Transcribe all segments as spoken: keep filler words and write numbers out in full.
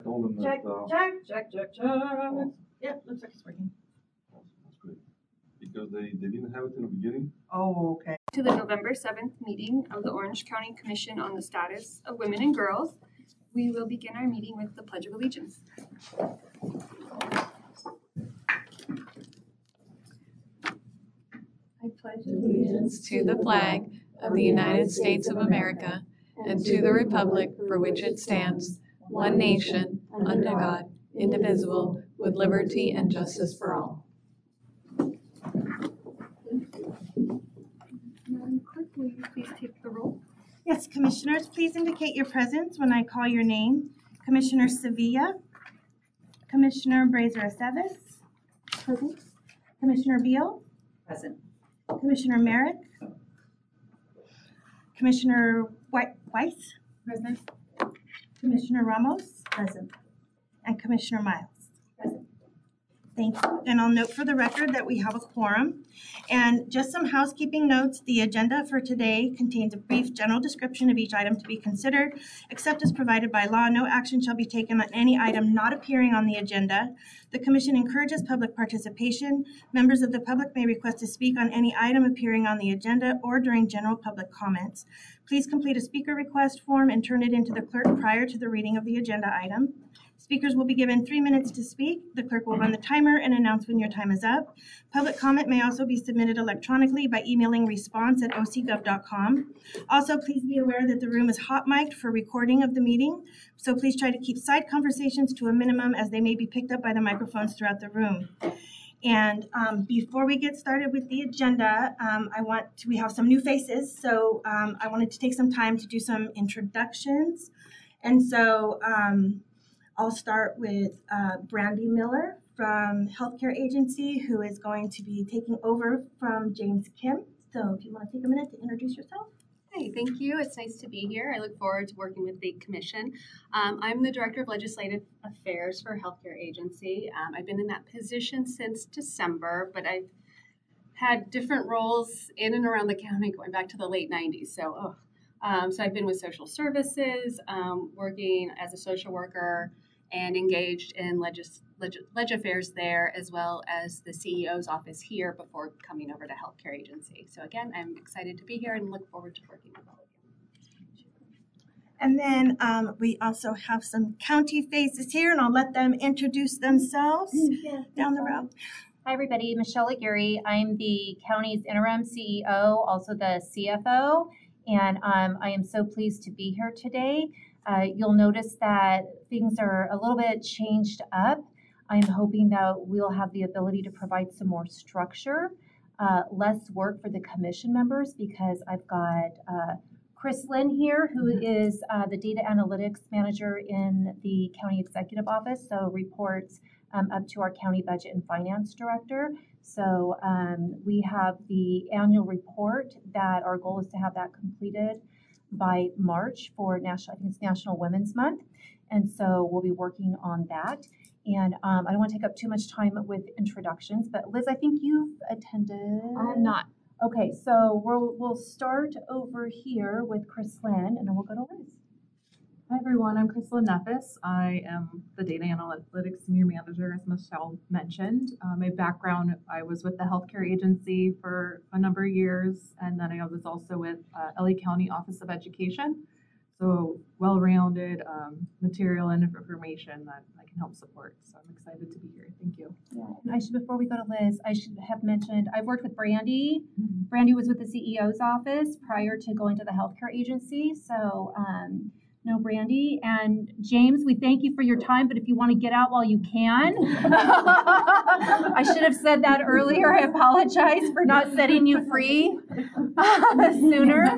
told them that. Check, uh, check, check, check, check. Awesome. Yep, looks like it's working. Awesome. That's great. Because they, they didn't have it in the beginning. Oh, okay. To the November seventh meeting of the Orange County Commission on the Status of Women and Girls. We will begin our meeting with the Pledge of Allegiance. I pledge allegiance to the flag of the United States of America and to the republic for which it stands, one nation, under God, indivisible, with liberty and justice for all. Madam Clerk, will you please take the roll? Yes, Commissioners, please indicate your presence when I call your name. Commissioner Sevilla, Commissioner Brazier-Aceves, present. Commissioner Beal, Present. Commissioner Merrick, Commissioner White, Weiss, Present. Commissioner Ramos, Present. and Commissioner Miles. Present. Thank you. And I'll note for the record that we have a quorum. And just some housekeeping notes. The agenda for today contains a brief general description of each item to be considered. Except as provided by law, no action shall be taken on any item not appearing on the agenda. The Commission encourages public participation. Members of the public may request to speak on any item appearing on the agenda or during general public comments. Please complete a speaker request form and turn it into the clerk prior to the reading of the agenda item. Speakers will be given three minutes to speak. The clerk will run the timer and announce when your time is up. Public comment may also be submitted electronically by emailing response at o c gov dot com. Also, please be aware that the room is hot mic'd for recording of the meeting, so please try to keep side conversations to a minimum as they may be picked up by the microphones throughout the room. And um, before we get started with the agenda, um, I want to, we have some new faces, so um, I wanted to take some time to do some introductions. And so, um, I'll start with uh, Brandy Miller from Healthcare Agency, who is going to be taking over from James Kim. So if you want to take a minute to introduce yourself. Hi, thank you. It's nice to be here. I look forward to working with the Commission. Um, I'm the Director of Legislative Affairs for Healthcare Agency. Um, I've been in that position since December, but I've had different roles in and around the county going back to the late nineties. So, oh. um, so I've been with social services, um, working as a social worker, and engaged in legis, leg, leg affairs there, as well as the C E O's office here before coming over to Healthcare Agency. So again, I'm excited to be here and look forward to working with all of you. And then um, we also have some county faces here, and I'll let them introduce themselves yeah. down the road. Hi, everybody. Michelle Aguirre. I'm the county's interim C E O, also the C F O, and um, I am so pleased to be here today. Uh, you'll notice that things are a little bit changed up. I'm hoping that we'll have the ability to provide some more structure, uh, less work for the commission members, because I've got uh, Chris Lynn here, who is uh, the data analytics manager in the county executive office, so reports um, up to our county budget and finance director. So um, we have the annual report that our goal is to have that completed by March for national, I think it's National Women's Month. And so we'll be working on that. And um, I don't want to take up too much time with introductions, but Liz, I think you've attended. I'm not. Okay, so we'll, we'll start over here with Chris Lynn, and then we'll go to Liz. Hi everyone, I'm Chris Lynn Neffis. I am the Data Analytics Senior Manager, as Michelle mentioned. Uh, my background, I was with the Healthcare Agency for a number of years, and then I was also with uh, L A County Office of Education. So well-rounded um, material and information that I can help support. So I'm excited to be here. Thank you. Yeah, and I should, before we go to Liz, I should have mentioned, I've worked with Brandy. Mm-hmm. Brandy was with the C E O's office prior to going to the Healthcare Agency. So, um, No, Brandy. And James, we thank you for your time, but if you want to get out while you can. I should have said that earlier. I apologize for not setting you free sooner.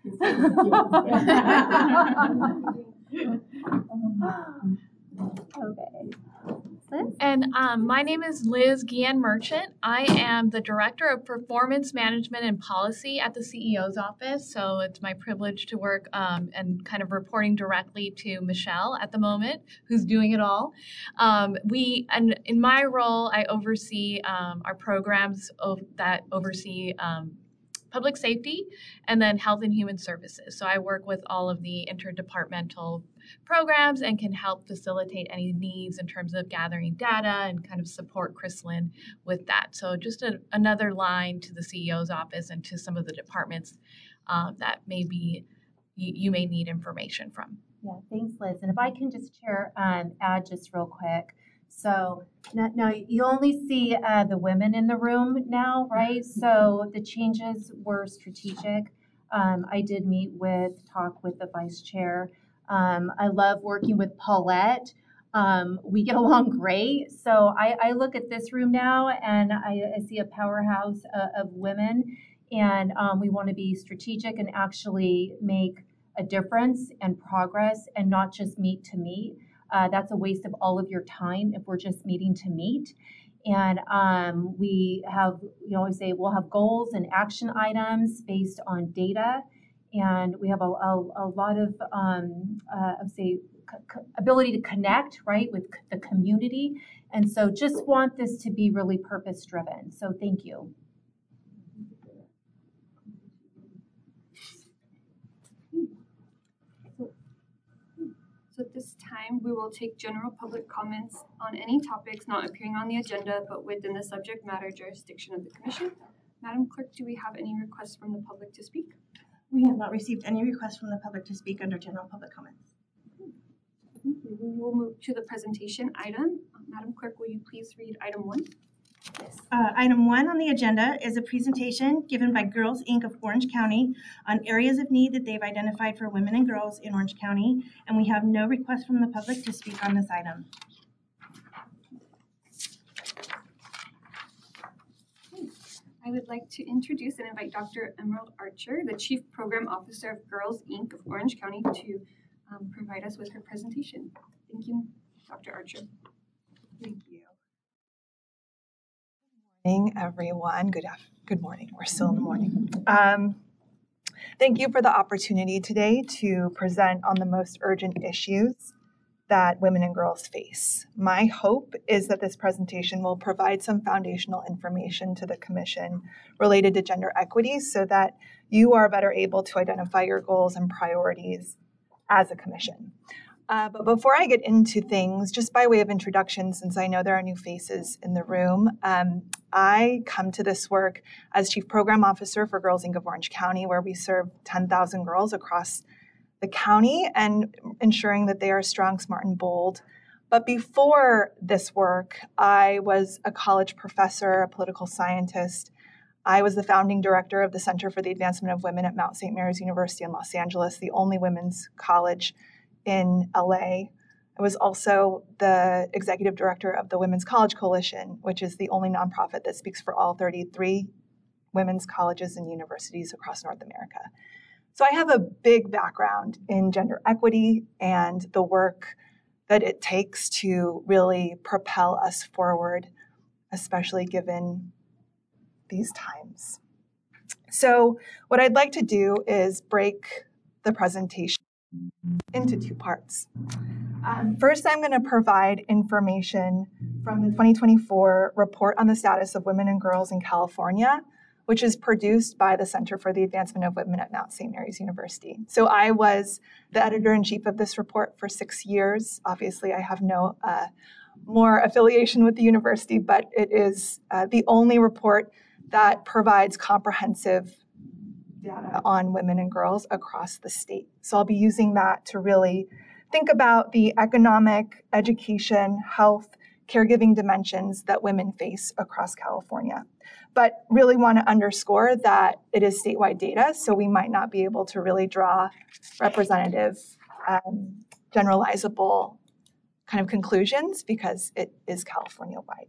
Okay. And um, my name is Liz Guillen Merchant. I am the Director of Performance Management and Policy at the C E O's office. So it's my privilege to work um, and kind of reporting directly to Michelle at the moment, who's doing it all. Um, we and in my role, I oversee um, our programs of, that oversee um, public safety and then health and human services. So I work with all of the interdepartmental programs and can help facilitate any needs in terms of gathering data and kind of support Chrislyn with that. So just a, another line to the C E O's office and to some of the departments um, that maybe you, you may need information from. Yeah, thanks, Liz. And if I can just share, um, add just real quick. So now, now you only see uh, the women in the room now, right? So the changes were strategic. Um, I did meet with, talk with the vice chair. Um, I love working with Paulette. Um, we get along great. So I, I look at this room now and I, I see a powerhouse uh, of women. And um, we want to be strategic and actually make a difference and progress and not just meet to meet. Uh, that's a waste of all of your time if we're just meeting to meet. And um, we have, you know, we say we'll have goals and action items based on data. And we have a, a, a lot of, um, uh, I would say, c- ability to connect, right, with c- the community. And so just want this to be really purpose driven. So thank you. So at this time, we will take general public comments on any topics not appearing on the agenda but within the subject matter jurisdiction of the commission. Madam Clerk, do we have any requests from the public to speak? We have not received any requests from the public to speak under general public comments. We will move to the presentation item. Madam Clerk, will you please read item one? Yes. Uh, item one on the agenda is a presentation given by Girls Incorporated of Orange County on areas of need that they've identified for women and girls in Orange County, and we have no request from the public to speak on this item. I would like to introduce and invite Doctor Emerald Archer, the Chief Program Officer of Girls Incorporated of Orange County, to um, provide us with her presentation. Thank you, Doctor Archer. Thank you. Good morning, everyone. Good af- Good morning. We're still in the morning. Um, thank you for the opportunity today to present on the most urgent issues that women and girls face. My hope is that this presentation will provide some foundational information to the Commission related to gender equity so that you are better able to identify your goals and priorities as a Commission. Uh, but before I get into things, just by way of introduction, since I know there are new faces in the room, um, I come to this work as Chief Program Officer for Girls Incorporated of Orange County, where we serve ten thousand girls across the county and ensuring that they are strong, smart, and bold. But before this work, I was a college professor, a political scientist. I was the founding director of the Center for the Advancement of Women at Mount Saint Mary's University in Los Angeles, the only women's college in L A. I was also the executive director of the Women's College Coalition, which is the only nonprofit that speaks for all thirty-three women's colleges and universities across North America. So I have a big background in gender equity and the work that it takes to really propel us forward, especially given these times. So what I'd like to do is break the presentation into two parts. Um, first, I'm going to provide information from the twenty twenty-four report on the status of women and girls in California, which is produced by the Center for the Advancement of Women at Mount Saint Mary's University. So I was the editor-in-chief of this report for six years. Obviously, I have no uh, more affiliation with the university, but it is uh, the only report that provides comprehensive data on women and girls across the state. So I'll be using that to really think about the economic, education, health, caregiving dimensions that women face across California. But really want to underscore that it is statewide data, so we might not be able to really draw representative, um, generalizable kind of conclusions because it is California-wide.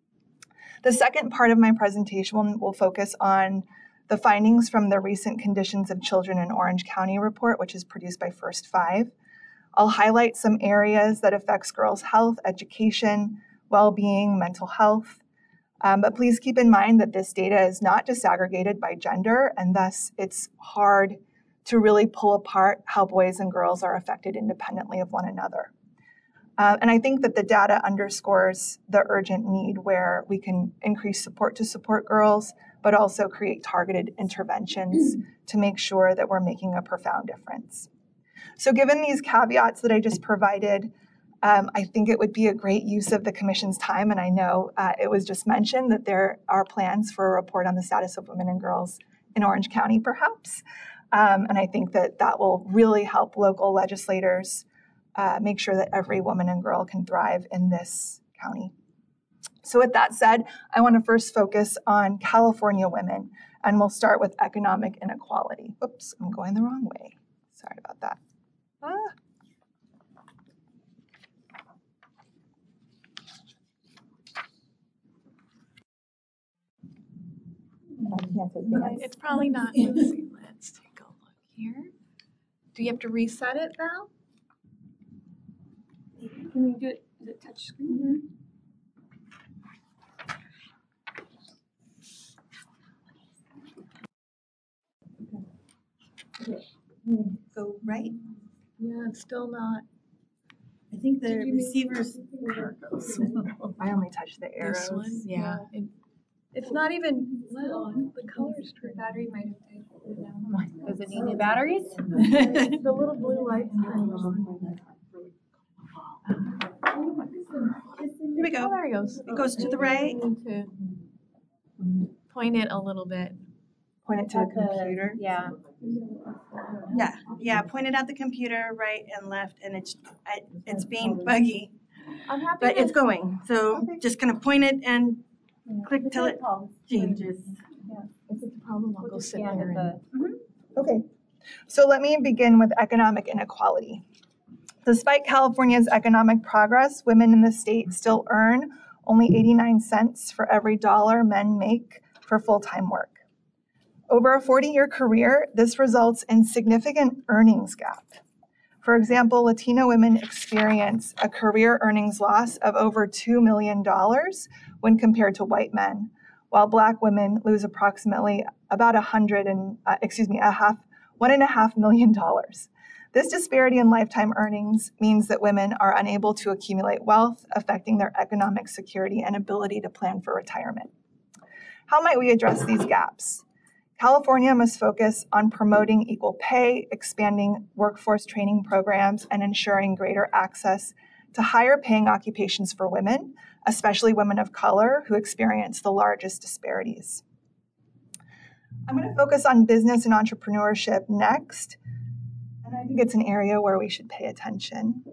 The second part of my presentation will, will focus on the findings from the recent Conditions of Children in Orange County report, which is produced by First Five. I'll highlight some areas that affects girls' health, education, well-being, mental health. Um, but please keep in mind that this data is not disaggregated by gender, and thus it's hard to really pull apart how boys and girls are affected independently of one another. Uh, and I think that the data underscores the urgent need where we can increase support to support girls, but also create targeted interventions to make sure that we're making a profound difference. So given these caveats that I just provided, um, I think it would be a great use of the Commission's time. And I know uh, it was just mentioned that there are plans for a report on the status of women and girls in Orange County, perhaps. Um, and I think that that will really help local legislators uh, make sure that every woman and girl can thrive in this county. So with that said, I want to first focus on California women, and we'll start with economic inequality. Oops, I'm going the wrong way. Sorry about that. Ah. It's probably not. Let's see. Let's take a look here. Do you have to reset it, Val? Can we do it, is it touch screen? Go right. Yeah, it's still not. I think the Did you make- receivers. I only touched the arrows. This one? Yeah. It, it's not even, well, the color's The turned. battery might have died. Does it need new batteries? The little blue lights turning on. Here we go. Oh, there it goes. It goes to the right. I need to point it a little bit. Point it to the At the- computer. Yeah. Yeah, yeah, point it at the computer, right and left, and it's, I, it's being buggy, I'm happy but to- it's going. So Okay. just gonna point it and click till it changes. If it's a problem, I'll We'll go just sit scan there. at and- the- Okay, so let me begin with economic inequality. Despite California's economic progress, women in the state still earn only eighty-nine cents for every dollar men make for full-time work. Over a forty-year career, this results in significant earnings gap. For example, Latino women experience a career earnings loss of over two million dollars when compared to white men, while Black women lose approximately about a hundred and uh, excuse me, a half, one and a half million dollars. This disparity in lifetime earnings means that women are unable to accumulate wealth, affecting their economic security and ability to plan for retirement. How might we address these gaps? California must focus on promoting equal pay, expanding workforce training programs, and ensuring greater access to higher paying occupations for women, especially women of color who experience the largest disparities. I'm going to focus on business and entrepreneurship next, and I think it's an area where we should pay attention.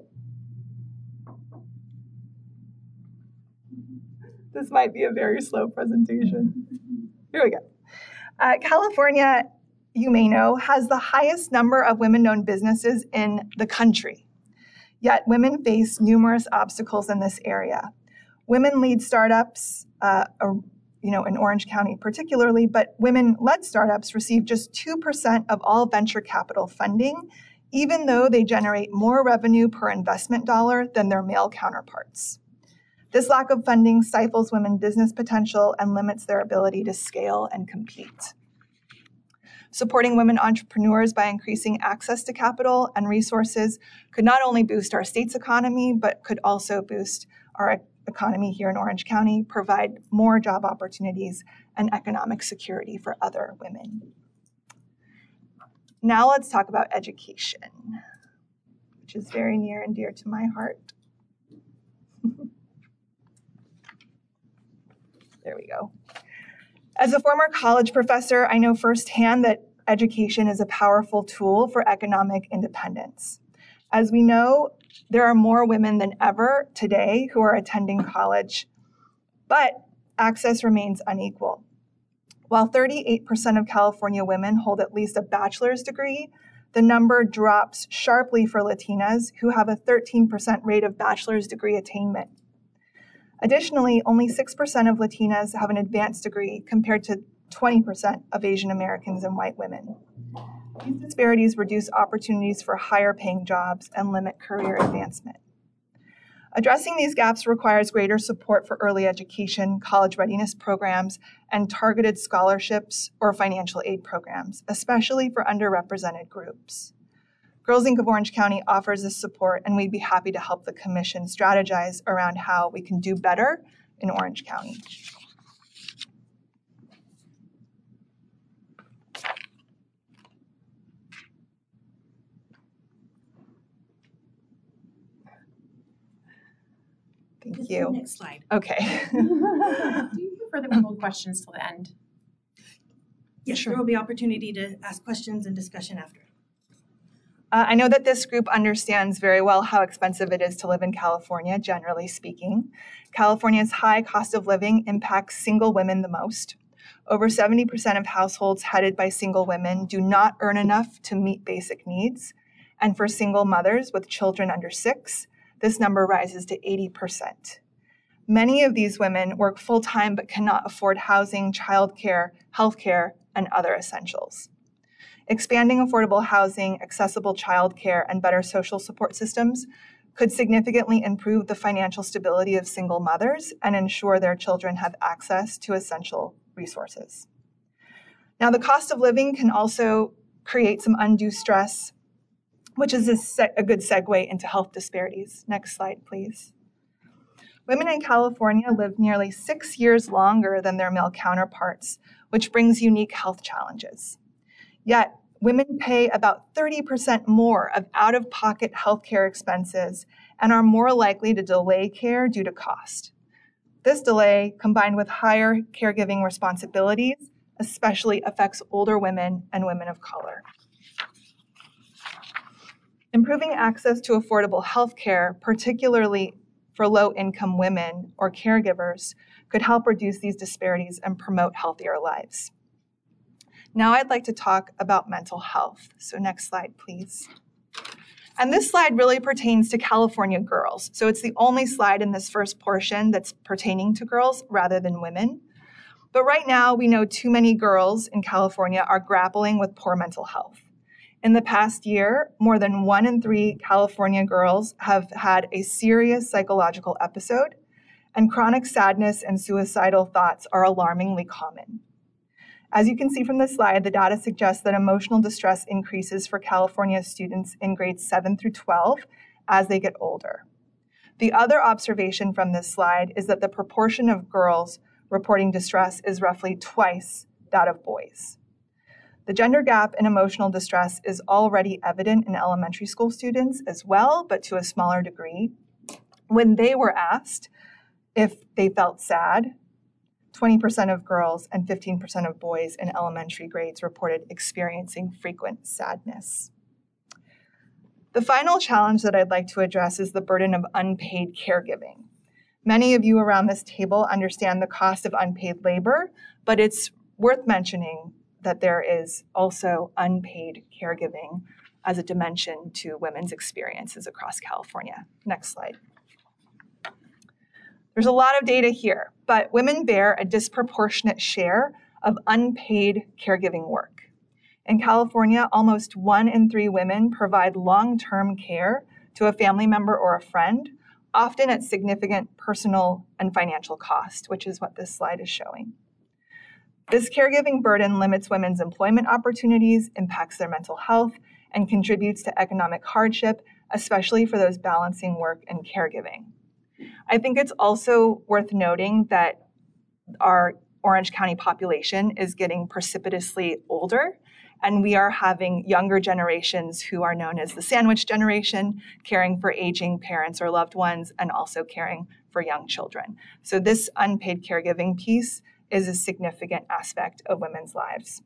This might be a very slow presentation. Here we go. Uh, California, you may know, has the highest number of women-owned businesses in the country. Yet women face numerous obstacles in this area. Women lead startups, uh, are, you know, in Orange County particularly, but women-led startups receive just two percent of all venture capital funding, even though they generate more revenue per investment dollar than their male counterparts. This lack of funding stifles women's business potential and limits their ability to scale and compete. Supporting women entrepreneurs by increasing access to capital and resources could not only boost our state's economy, but could also boost our economy here in Orange County, provide more job opportunities and economic security for other women. Now let's talk about education, which is very near and dear to my heart. There we go. As a former college professor, I know firsthand that education is a powerful tool for economic independence. As we know, there are more women than ever today who are attending college, but access remains unequal. While thirty-eight percent of California women hold at least a bachelor's degree, the number drops sharply for Latinas, who have a thirteen percent rate of bachelor's degree attainment. Additionally, only six percent of Latinas have an advanced degree compared to twenty percent of Asian Americans and white women. These disparities reduce opportunities for higher paying jobs and limit career advancement. Addressing these gaps requires greater support for early education, college readiness programs, and targeted scholarships or financial aid programs, especially for underrepresented groups. Girls Incorporated of Orange County offers this support, and we'd be happy to help the Commission strategize around how we can do better in Orange County. Thank Just you. the next slide. Okay. Do you prefer that we hold questions till the end? Yes, Sure. there will be opportunity to ask questions and discussion after. Uh, I know that this group understands very well how expensive it is to live in California, generally speaking. California's high cost of living impacts single women the most. Over seventy percent of households headed by single women do not earn enough to meet basic needs. And for single mothers with children under six, this number rises to eighty percent. Many of these women work full-time but cannot afford housing, childcare, healthcare, and other essentials. Expanding affordable housing, accessible childcare, and better social support systems could significantly improve the financial stability of single mothers and ensure their children have access to essential resources. Now, the cost of living can also create some undue stress, which is a, se- a good segue into health disparities. Next slide, please. Women in California live nearly six years longer than their male counterparts, which brings unique health challenges. Yet, women pay about thirty percent more of out-of-pocket healthcare expenses and are more likely to delay care due to cost. This delay, combined with higher caregiving responsibilities, especially affects older women and women of color. Improving access to affordable healthcare, particularly for low-income women or caregivers, could help reduce these disparities and promote healthier lives. Now I'd like to talk about mental health. So next slide, please. And this slide really pertains to California girls. So it's the only slide in this first portion that's pertaining to girls rather than women. But right now, we know too many girls in California are grappling with poor mental health. In the past year, more than one in three California girls have had a serious psychological episode, and chronic sadness and suicidal thoughts are alarmingly common. As you can see from this slide, the data suggests that emotional distress increases for California students in grades seven through twelve as they get older. The other observation from this slide is that the proportion of girls reporting distress is roughly twice that of boys. The gender gap in emotional distress is already evident in elementary school students as well, but to a smaller degree. When they were asked if they felt sad, twenty percent of girls and fifteen percent of boys in elementary grades reported experiencing frequent sadness. The final challenge that I'd like to address is the burden of unpaid caregiving. Many of you around this table understand the cost of unpaid labor, but it's worth mentioning that there is also unpaid caregiving as a dimension to women's experiences across California. Next slide. There's a lot of data here, but women bear a disproportionate share of unpaid caregiving work. In California, almost one in three women provide long-term care to a family member or a friend, often at significant personal and financial cost, which is what this slide is showing. This caregiving burden limits women's employment opportunities, impacts their mental health, and contributes to economic hardship, especially for those balancing work and caregiving. I think it's also worth noting that our Orange County population is getting precipitously older, and we are having younger generations who are known as the sandwich generation, caring for aging parents or loved ones, and also caring for young children. So this unpaid caregiving piece is a significant aspect of women's lives.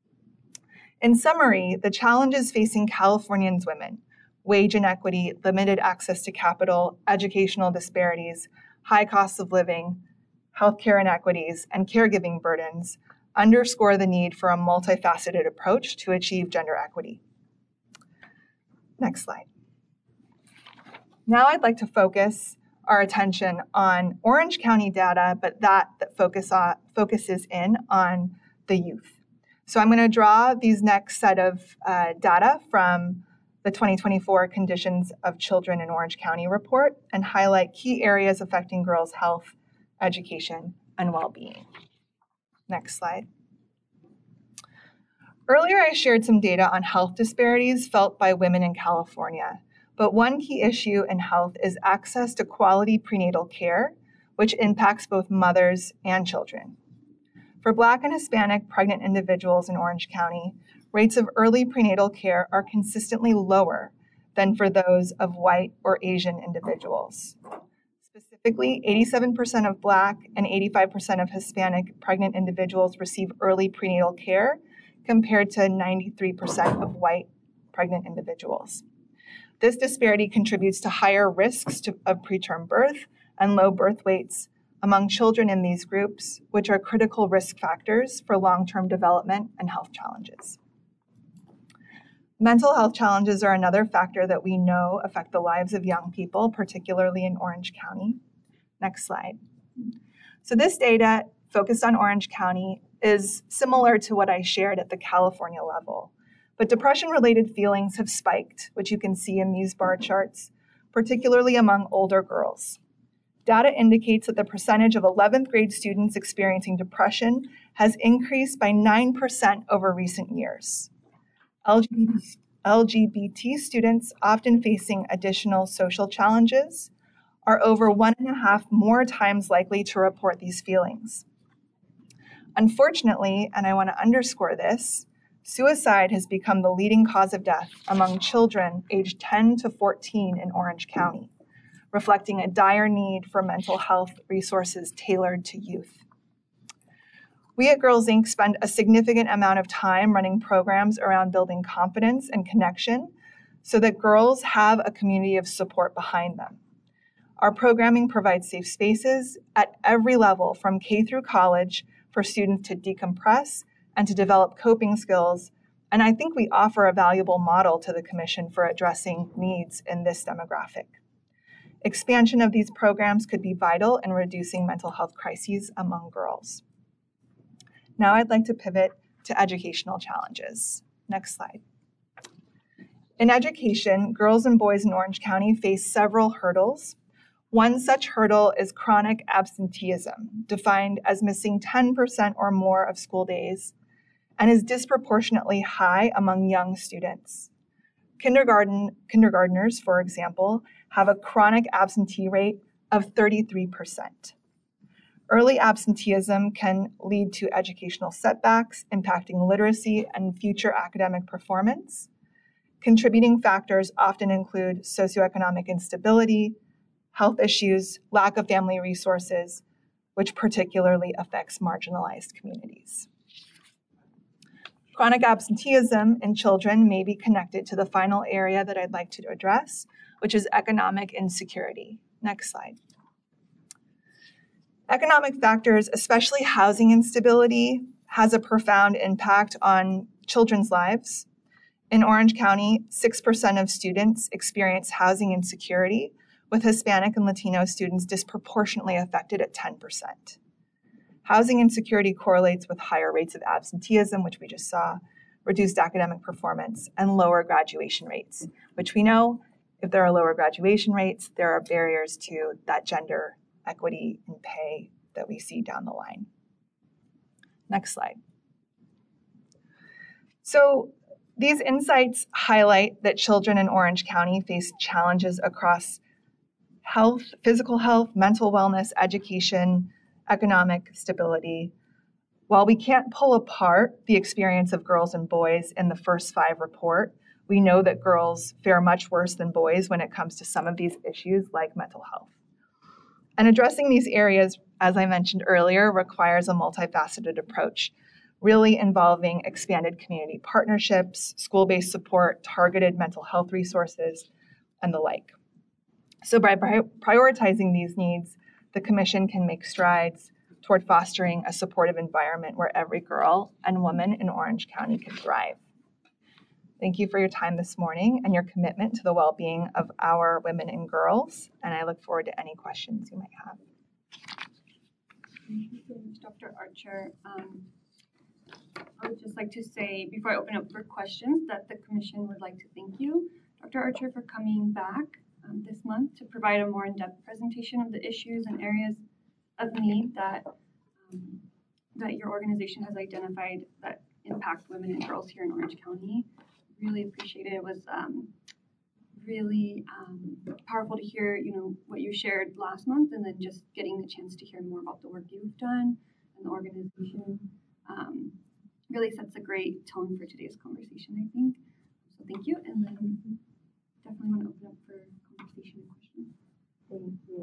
In summary, the challenges facing Californians women, wage inequity, limited access to capital, educational disparities, high costs of living, healthcare inequities, and caregiving burdens underscore the need for a multifaceted approach to achieve gender equity. Next slide. Now I'd like to focus our attention on Orange County data, but that, that focus on, focuses in on the youth. So I'm going to draw these next set of uh, data from the twenty twenty-four Conditions of Children in Orange County report and highlight key areas affecting girls' health, education, and well-being. Next slide. Earlier, I shared some data on health disparities felt by women in California, but one key issue in health is access to quality prenatal care, which impacts both mothers and children. For Black and Hispanic pregnant individuals in Orange County, rates of early prenatal care are consistently lower than for those of white or Asian individuals. Specifically, Specifically, eighty-seven percent of Black and eighty-five percent of Hispanic pregnant individuals receive early prenatal care, compared to ninety-three percent of white pregnant individuals. This disparity contributes to higher risks to, of preterm birth and low birth weights among children in these groups, which are critical risk factors for long-term development and health challenges. Mental health challenges are another factor that we know affect the lives of young people, particularly in Orange County. Next slide. So this data focused on Orange County is similar to what I shared at the California level, but depression-related feelings have spiked, which you can see in these bar charts, particularly among older girls. Data indicates that the percentage of eleventh grade students experiencing depression has increased by nine percent over recent years. L G B T students, often facing additional social challenges, are over one and a half more times likely to report these feelings. Unfortunately, and I want to underscore this, suicide has become the leading cause of death among children aged ten to fourteen in Orange County, reflecting a dire need for mental health resources tailored to youth. We at Girls Incorporated spend a significant amount of time running programs around building confidence and connection so that girls have a community of support behind them. Our programming provides safe spaces at every level, from K through college, for students to decompress and to develop coping skills, and I think we offer a valuable model to the Commission for addressing needs in this demographic. Expansion of these programs could be vital in reducing mental health crises among girls. Now I'd like to pivot to educational challenges. Next slide. In education, girls and boys in Orange County face several hurdles. One such hurdle is chronic absenteeism, defined as missing ten percent or more of school days, and is disproportionately high among young students. Kindergarten, kindergartners, for example, have a chronic absentee rate of thirty-three percent. Early absenteeism can lead to educational setbacks, impacting literacy and future academic performance. Contributing factors often include socioeconomic instability, health issues, lack of family resources, which particularly affects marginalized communities. Chronic absenteeism in children may be connected to the final area that I'd like to address, which is economic insecurity. Next slide. Economic factors, especially housing instability, has a profound impact on children's lives. In Orange County, six percent of students experience housing insecurity, with Hispanic and Latino students disproportionately affected at ten percent. Housing insecurity correlates with higher rates of absenteeism, which we just saw, reduced academic performance, and lower graduation rates, which we know if there are lower graduation rates, there are barriers to that gender equity and pay that we see down the line. Next slide. So these insights highlight that children in Orange County face challenges across health, physical health, mental wellness, education, economic stability. While we can't pull apart the experience of girls and boys in the first five report, we know that girls fare much worse than boys when it comes to some of these issues like mental health. And addressing these areas, as I mentioned earlier, requires a multifaceted approach, really involving expanded community partnerships, school-based support, targeted mental health resources, and the like. So by prioritizing these needs, the Commission can make strides toward fostering a supportive environment where every girl and woman in Orange County can thrive. Thank you for your time this morning and your commitment to the well-being of our women and girls, and I look forward to any questions you might have. Thank you so much, Doctor Archer. Um, I would just like to say, before I open up for questions, that the Commission would like to thank you, Doctor Archer, for coming back um, this month to provide a more in-depth presentation of the issues and areas of need that, um, that your organization has identified that impact women and girls here in Orange County. Really appreciate it. It was um, really um, powerful to hear, you know, what you shared last month, and then just getting the chance to hear more about the work you've done and the organization um, really sets a great tone for today's conversation, I think. So thank you, and then definitely want to open up for conversation and questions. Thank you.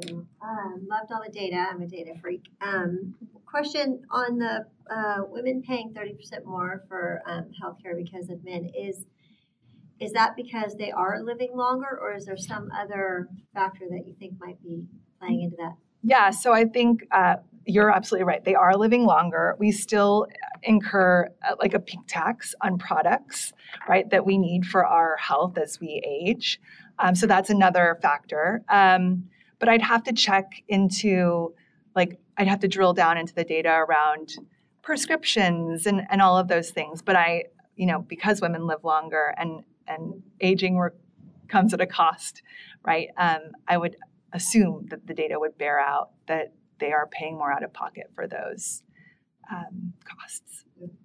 Um, loved all the data. I'm a data freak. Um, question on the uh, women paying thirty percent more for um, healthcare because of men. Is is that because they are living longer, or is there some other factor that you think might be playing into that? Yeah, so I think uh, you're absolutely right. They are living longer. We still incur uh, like a peak tax on products, right, that we need for our health as we age. Um, so that's another factor. Um, but I'd have to check into, like, I'd have to drill down into the data around prescriptions and, and all of those things. But I, you know, because women live longer and, and aging re- comes at a cost, right, um, I would assume that the data would bear out that they are paying more out of pocket for those um, costs.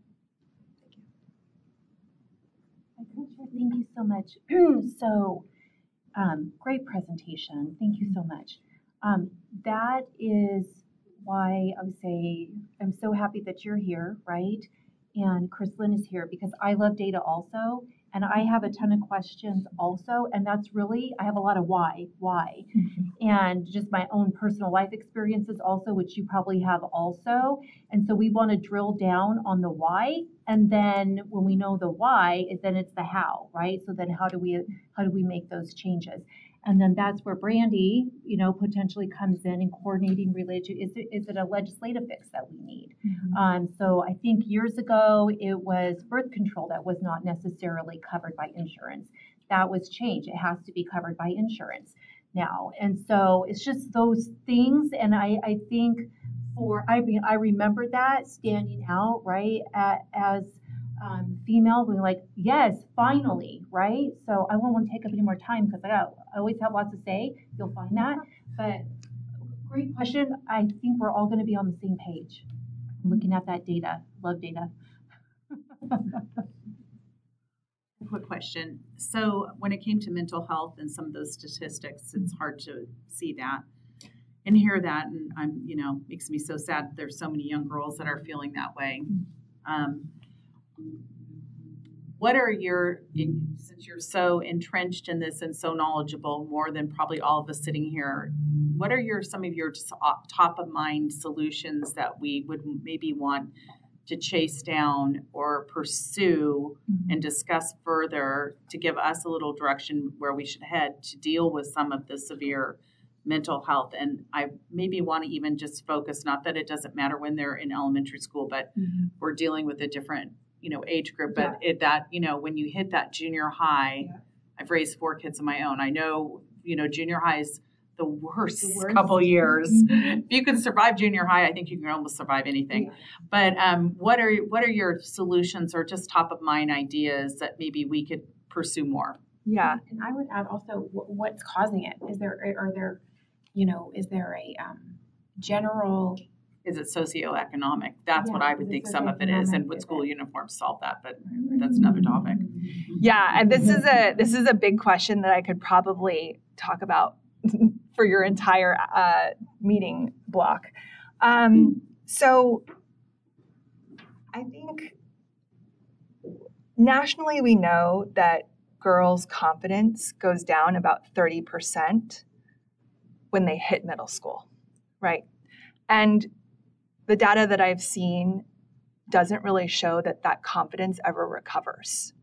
Thank you so much. So, um, great presentation. Thank you so much. Um, that is why I would say I'm so happy that you're here, right? And Chrislyn is here because I love data also. And I have a ton of questions also. And that's really, I have a lot of why, why. Mm-hmm. And just my own personal life experiences also, which you probably have also. And so we want to drill down on the why. And then when we know the why, then it's the how, right? So then how do we, how do we make those changes? And then that's where Brandy, you know, potentially comes in and coordinating related to, is it, is it a legislative fix that we need? Mm-hmm. Um, so I think years ago, it was birth control that was not necessarily covered by insurance. That was changed. It has to be covered by insurance now. And so it's just those things. And I, I think for, I mean, I remember that standing out, right, at, as Um, female, being like, yes, finally, right? So I won't want to take up any more time because I, got, I always have lots to say. You'll find that. But great question. I think we're all going to be on the same page. I'm looking at that data. Love data. Quick question. So when it came to mental health and some of those statistics, it's hard to see that and hear that. And I'm, you know, makes me so sad that there's so many young girls that are feeling that way. Um, What are your, since you're so entrenched in this and so knowledgeable, more than probably all of us sitting here, what are your some of your just top of mind solutions that we would maybe want to chase down or pursue mm-hmm. and discuss further to give us a little direction where we should head to deal with some of the severe mental health? And I maybe want to even just focus, not that it doesn't matter when they're in elementary school, but mm-hmm. we're dealing with a different you know, age group, but yeah. it, that, you know, when you hit that junior high, yeah. I've raised four kids of my own. I know, you know, junior high is the worst, the worst. couple years. Mm-hmm. If you can survive junior high, I think you can almost survive anything. Yeah. But um, what are what are your solutions or just top of mind ideas that maybe we could pursue more? Yeah. And I would add also what's causing it. Is there, are there, you know, is there a um, general... Is it socioeconomic? That's yeah, what I would think some of it is, and would school uniforms solve that? But that's another topic. Yeah, and this is a this is a big question that I could probably talk about for your entire uh, meeting block. Um, so I think nationally we know that girls' confidence goes down about thirty percent when they hit middle school, right? And the data that I've seen doesn't really show that that confidence ever recovers.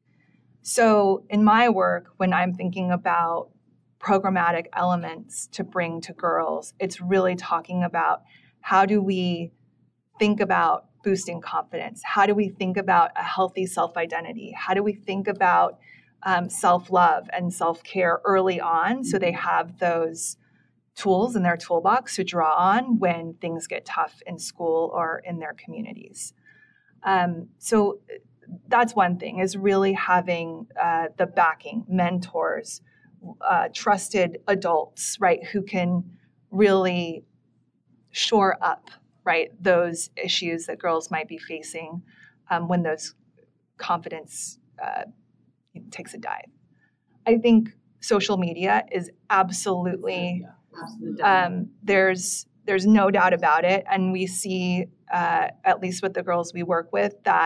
So in my work, when I'm thinking about programmatic elements to bring to girls, it's really talking about how do we think about boosting confidence? How do we think about a healthy self-identity? How do we think about um, self-love and self-care early on so they have those tools in their toolbox to draw on when things get tough in school or in their communities. Um, so that's one thing, is really having uh, the backing, mentors, uh, trusted adults, right, who can really shore up, right, those issues that girls might be facing um, when those confidence uh, takes a dive. I think social media is absolutely... Yeah. Um, there's there's no doubt about it, and we see, uh, at least with the girls we work with, that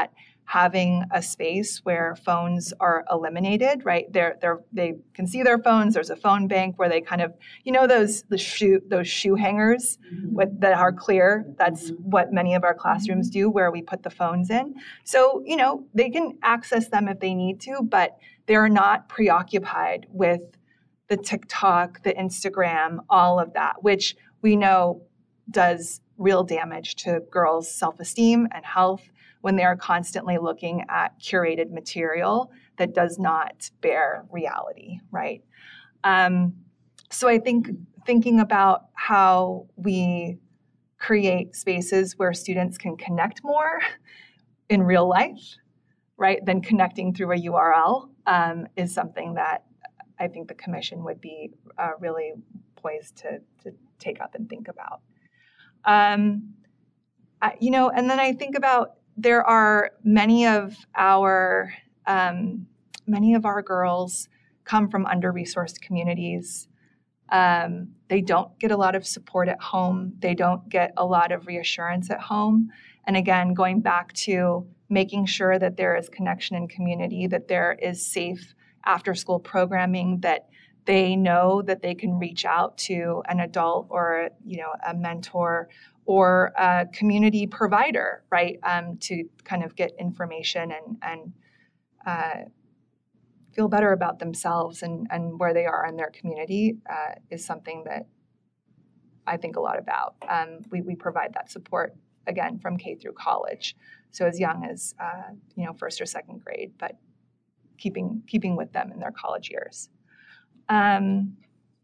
having a space where phones are eliminated, right? They're, they're, they can see their phones. There's a phone bank where they kind of, you know, those the shoe those shoe hangers with, that are clear. That's what many of our classrooms do, where we put the phones in. So, you know, they can access them if they need to, but they're not preoccupied with the TikTok, the Instagram, all of that, which we know does real damage to girls' self-esteem and health when they are constantly looking at curated material that does not bear reality, right? Um, so I think thinking about how we create spaces where students can connect more in real life, right, than connecting through a U R L um, is something that I think the commission would be uh, really poised to, to take up and think about. Um, I, you know, and then I think about there are many of our um, many of our girls come from under-resourced communities. Um, they don't get a lot of support at home. They don't get a lot of reassurance at home. And again, going back to making sure that there is connection and community, that there is safe after-school programming, that they know that they can reach out to an adult or, you know, a mentor or a community provider, right, um, to kind of get information and, and uh, feel better about themselves and, and where they are in their community uh, is something that I think a lot about. Um, we, we provide that support, again, from K through college, so as young as, uh, you know, first or second grade, but keeping keeping with them in their college years. Um,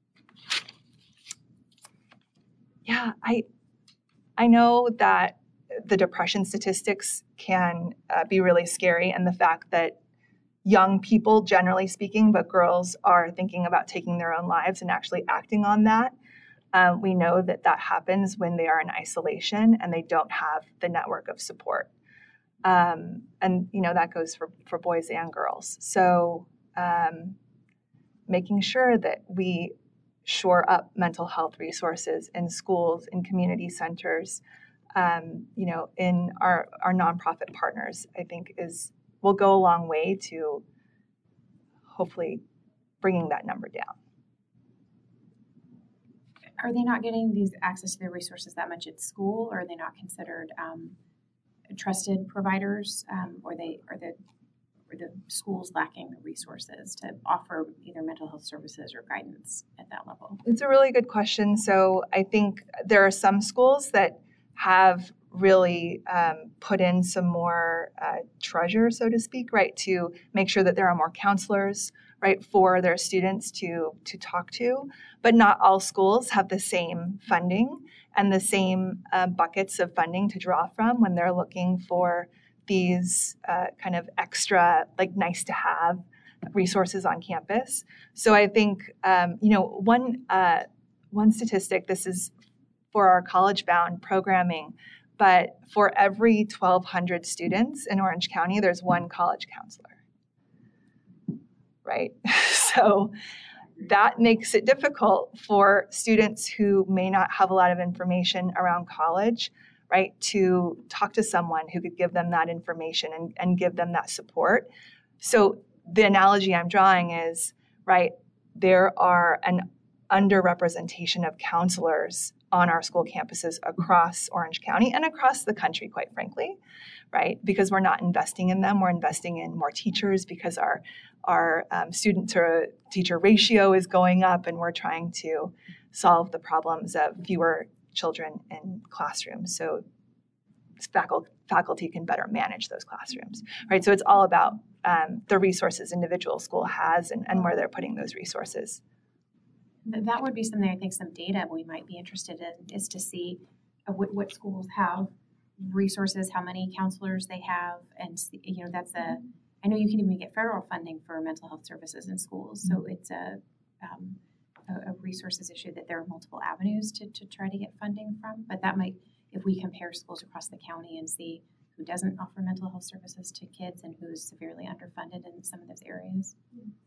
yeah, I I know that the depression statistics can uh, be really scary, and the fact that young people, generally speaking, but girls are thinking about taking their own lives and actually acting on that. Um, we know that that happens when they are in isolation and they don't have the network of support. Um, and, you know, that goes for, for boys and girls. So um, making sure that we shore up mental health resources in schools, in community centers, um, you know, in our, our nonprofit partners, I think is will go a long way to hopefully bringing that number down. Are they not getting these access to the resources that much at school? Or are they not considered um, trusted providers, um, or they are the or the schools lacking the resources to offer either mental health services or guidance at that level? It's a really good question. So I think there are some schools that have really um, put in some more uh, treasure, so to speak, right, to make sure that there are more counselors, right, for their students to to talk to. But not all schools have the same funding and the same uh, buckets of funding to draw from when they're looking for these uh, kind of extra, like nice to have resources on campus. So I think, um, you know, one uh, one statistic, this is for our college-bound programming, but for every twelve hundred students in Orange County, there's one college counselor, right? So that makes it difficult for students who may not have a lot of information around college, right, to talk to someone who could give them that information and, and give them that support. So the analogy I'm drawing is, right, there are an underrepresentation of counselors on our school campuses across Orange County and across the country, quite frankly, right? Because we're not investing in them. We're investing in more teachers because our our um, student to teacher ratio is going up, and we're trying to solve the problems of fewer children in classrooms so faculty, faculty can better manage those classrooms, right? So it's all about um, the resources individual school has and, and where they're putting those resources. That would be something I think some data we might be interested in, is to see uh, what, what schools have resources, how many counselors they have, and you know that's a. I know you can even get federal funding for mental health services in schools, so it's a um, a, a resources issue that there are multiple avenues to to try to get funding from. But that might, if we compare schools across the county and see who doesn't offer mental health services to kids and who's severely underfunded in some of those areas.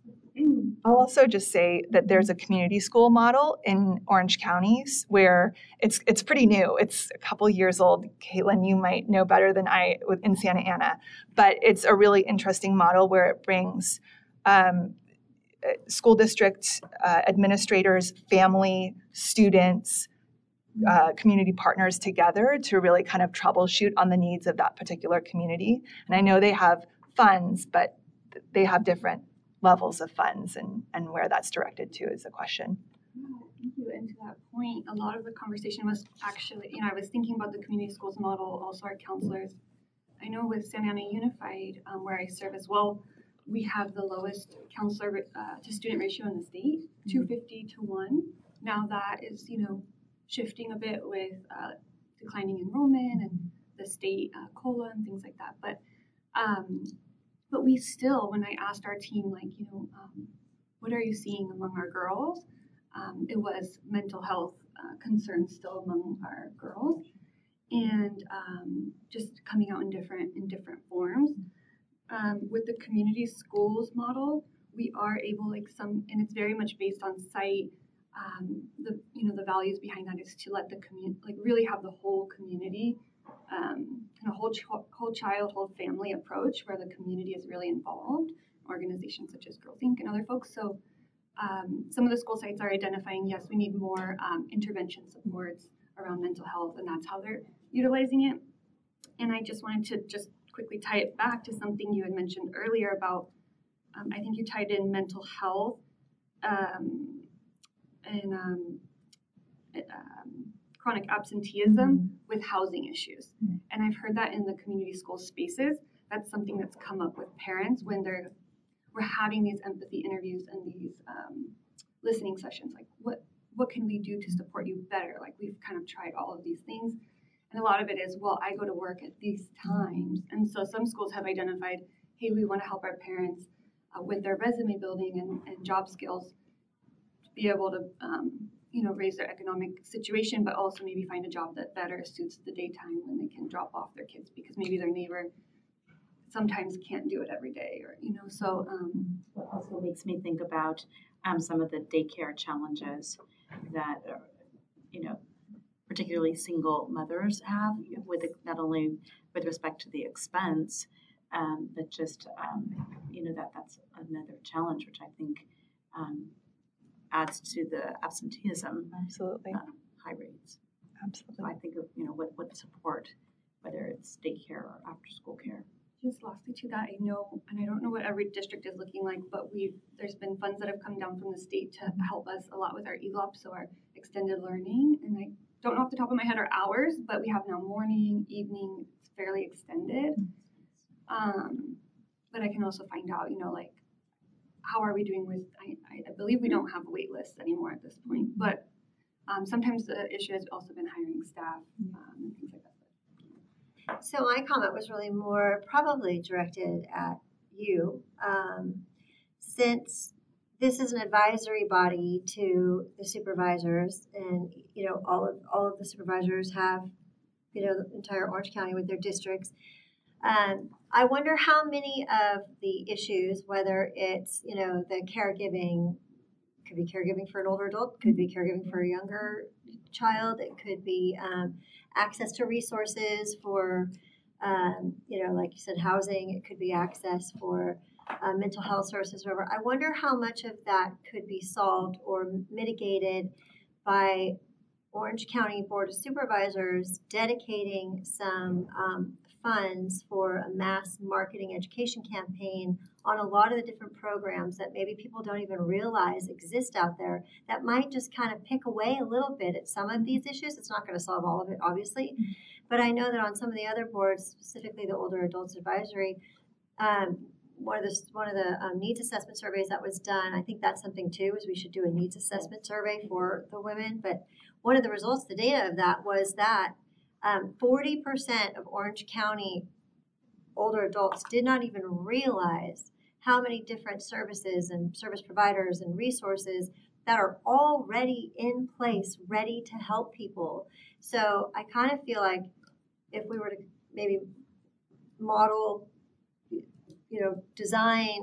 I'll also just say that there's a community school model in Orange Counties where it's it's pretty new. It's a couple years old. Caitlin, you might know better than I in Santa Ana, but it's a really interesting model where it brings um, school district uh, administrators, family, students, uh, community partners together to really kind of troubleshoot on the needs of that particular community. And I know they have funds, but they have different levels of funds, and, and where that's directed to is a question. Oh, thank you. And to that point, a lot of the conversation was actually, you know, I was thinking about the community schools model, also our counselors. I know with Santa Ana Unified, um, where I serve as well, we have the lowest counselor uh, to student ratio in the state, two fifty to one. Now that is, you know, shifting a bit with uh, declining enrollment and the state uh, COLA and things like that. But um, But we still, when I asked our team, like, you know, um, what are you seeing among our girls? Um, it was mental health uh, concerns still among our girls, and um, just coming out in different in different forms. Um, with the community schools model, we are able, like some, and it's very much based on site. Um, the you know the values behind that is to let the community, like, really have the whole community. Um, kind of whole, ch- whole child, whole family approach where the community is really involved, organizations such as Girls Incorporated and other folks. So um, some of the school sites are identifying, yes, we need more um, intervention supports around mental health, and that's how they're utilizing it. And I just wanted to just quickly tie it back to something you had mentioned earlier about, um, I think you tied in mental health um, and um, um, chronic absenteeism mm-hmm. with housing issues. Mm-hmm. And I've heard that in the community school spaces. That's something that's come up with parents when they're we're having these empathy interviews and these um, listening sessions. Like, what what can we do to support you better? Like, we've kind of tried all of these things. And a lot of it is, well, I go to work at these times. And so some schools have identified, hey, we want to help our parents uh, with their resume building and, and job skills to be able to um, you know, raise their economic situation, but also maybe find a job that better suits the daytime when they can drop off their kids because maybe their neighbor sometimes can't do it every day, or, you know, so. Um, what also makes me think about um, some of the daycare challenges that, are, you know, particularly single mothers have with not only with respect to the expense, um, but just, um, you know, that that's another challenge, which I think um, adds to the absenteeism. Absolutely. Uh, high rates. Absolutely. So I think of, you know, what, what support, whether it's daycare or after school care. Just lastly to that, I know, and I don't know what every district is looking like, but we've, there's been funds that have come down from the state to help us a lot with our E L O P, so our extended learning. And I don't know off the top of my head our hours, but we have now morning, evening, it's fairly extended. Um, but I can also find out, you know, like, how are we doing with, I, I believe we don't have wait lists anymore at this point, but um, sometimes the issue has also been hiring staff um, and things like that. So my comment was really more probably directed at you, um, since this is an advisory body to the supervisors, and you know all of all of the supervisors have, you know, the entire Orange County with their districts. Um, I wonder how many of the issues, whether it's, you know, the caregiving, could be caregiving for an older adult, could be caregiving for a younger child, it could be um, access to resources for, um, you know, like you said, housing, it could be access for uh, mental health services, whatever. I wonder how much of that could be solved or mitigated by Orange County Board of Supervisors dedicating some um, funds for a mass marketing education campaign on a lot of the different programs that maybe people don't even realize exist out there, that might just kind of pick away a little bit at some of these issues. It's not going to solve all of it, obviously, but I know that on some of the other boards, specifically the Older Adults Advisory, um, one of the one of the um, needs assessment surveys that was done, I think that's something too, is we should do a needs assessment survey for the women. But one of the results, the data of that was that um, forty percent of Orange County older adults did not even realize how many different services and service providers and resources that are already in place, ready to help people. So I kind of feel like if we were to maybe model, you know, design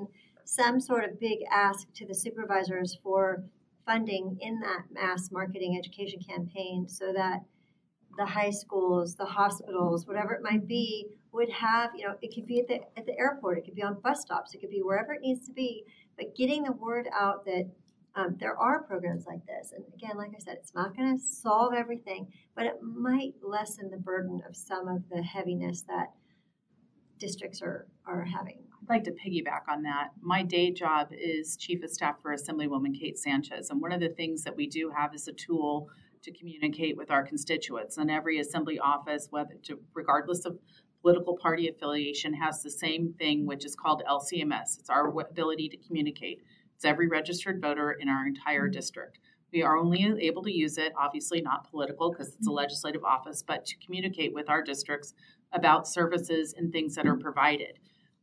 some sort of big ask to the supervisors for funding in that mass marketing education campaign so that the high schools, the hospitals, whatever it might be, would have, you know, it could be at the at the airport, it could be on bus stops, it could be wherever it needs to be, but getting the word out that um, there are programs like this. And again, like I said, it's not going to solve everything, but it might lessen the burden of some of the heaviness that districts are, are having. I'd like to piggyback on that. My day job is Chief of Staff for Assemblywoman Kate Sanchez, and one of the things that we do have is a tool to communicate with our constituents. And every assembly office, whether to, regardless of political party affiliation, has the same thing, which is called L C M S. It's our ability to communicate. It's every registered voter in our entire district. We are only able to use it, obviously not political because it's a legislative office, but to communicate with our districts about services and things that are provided.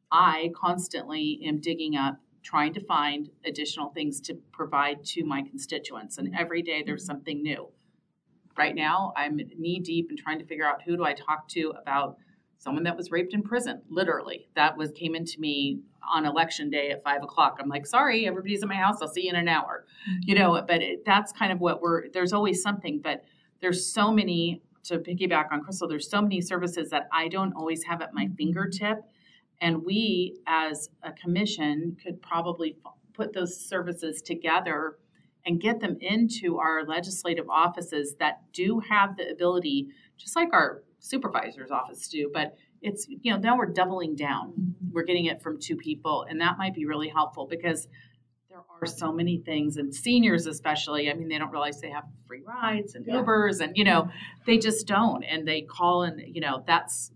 I constantly am digging up, trying to find additional things to provide to my constituents. And every day there's something new. Right now, I'm knee deep in trying to figure out who do I talk to about someone that was raped in prison, literally. That was came into me on election day at five o'clock. I'm like, sorry, everybody's at my house. I'll see you in an hour. You know, but it, that's kind of what we're, there's always something, but there's so many, to piggyback on Crystal, there's so many services that I don't always have at my fingertip. And we, as a commission, could probably put those services together and get them into our legislative offices that do have the ability, just like our supervisor's office do, but it's, you know, now we're doubling down. We're getting it from two people, and that might be really helpful because there are so many things, and seniors especially, I mean, they don't realize they have free rides and Yeah. Ubers, and, you know, they just don't, and they call and, you know, that's,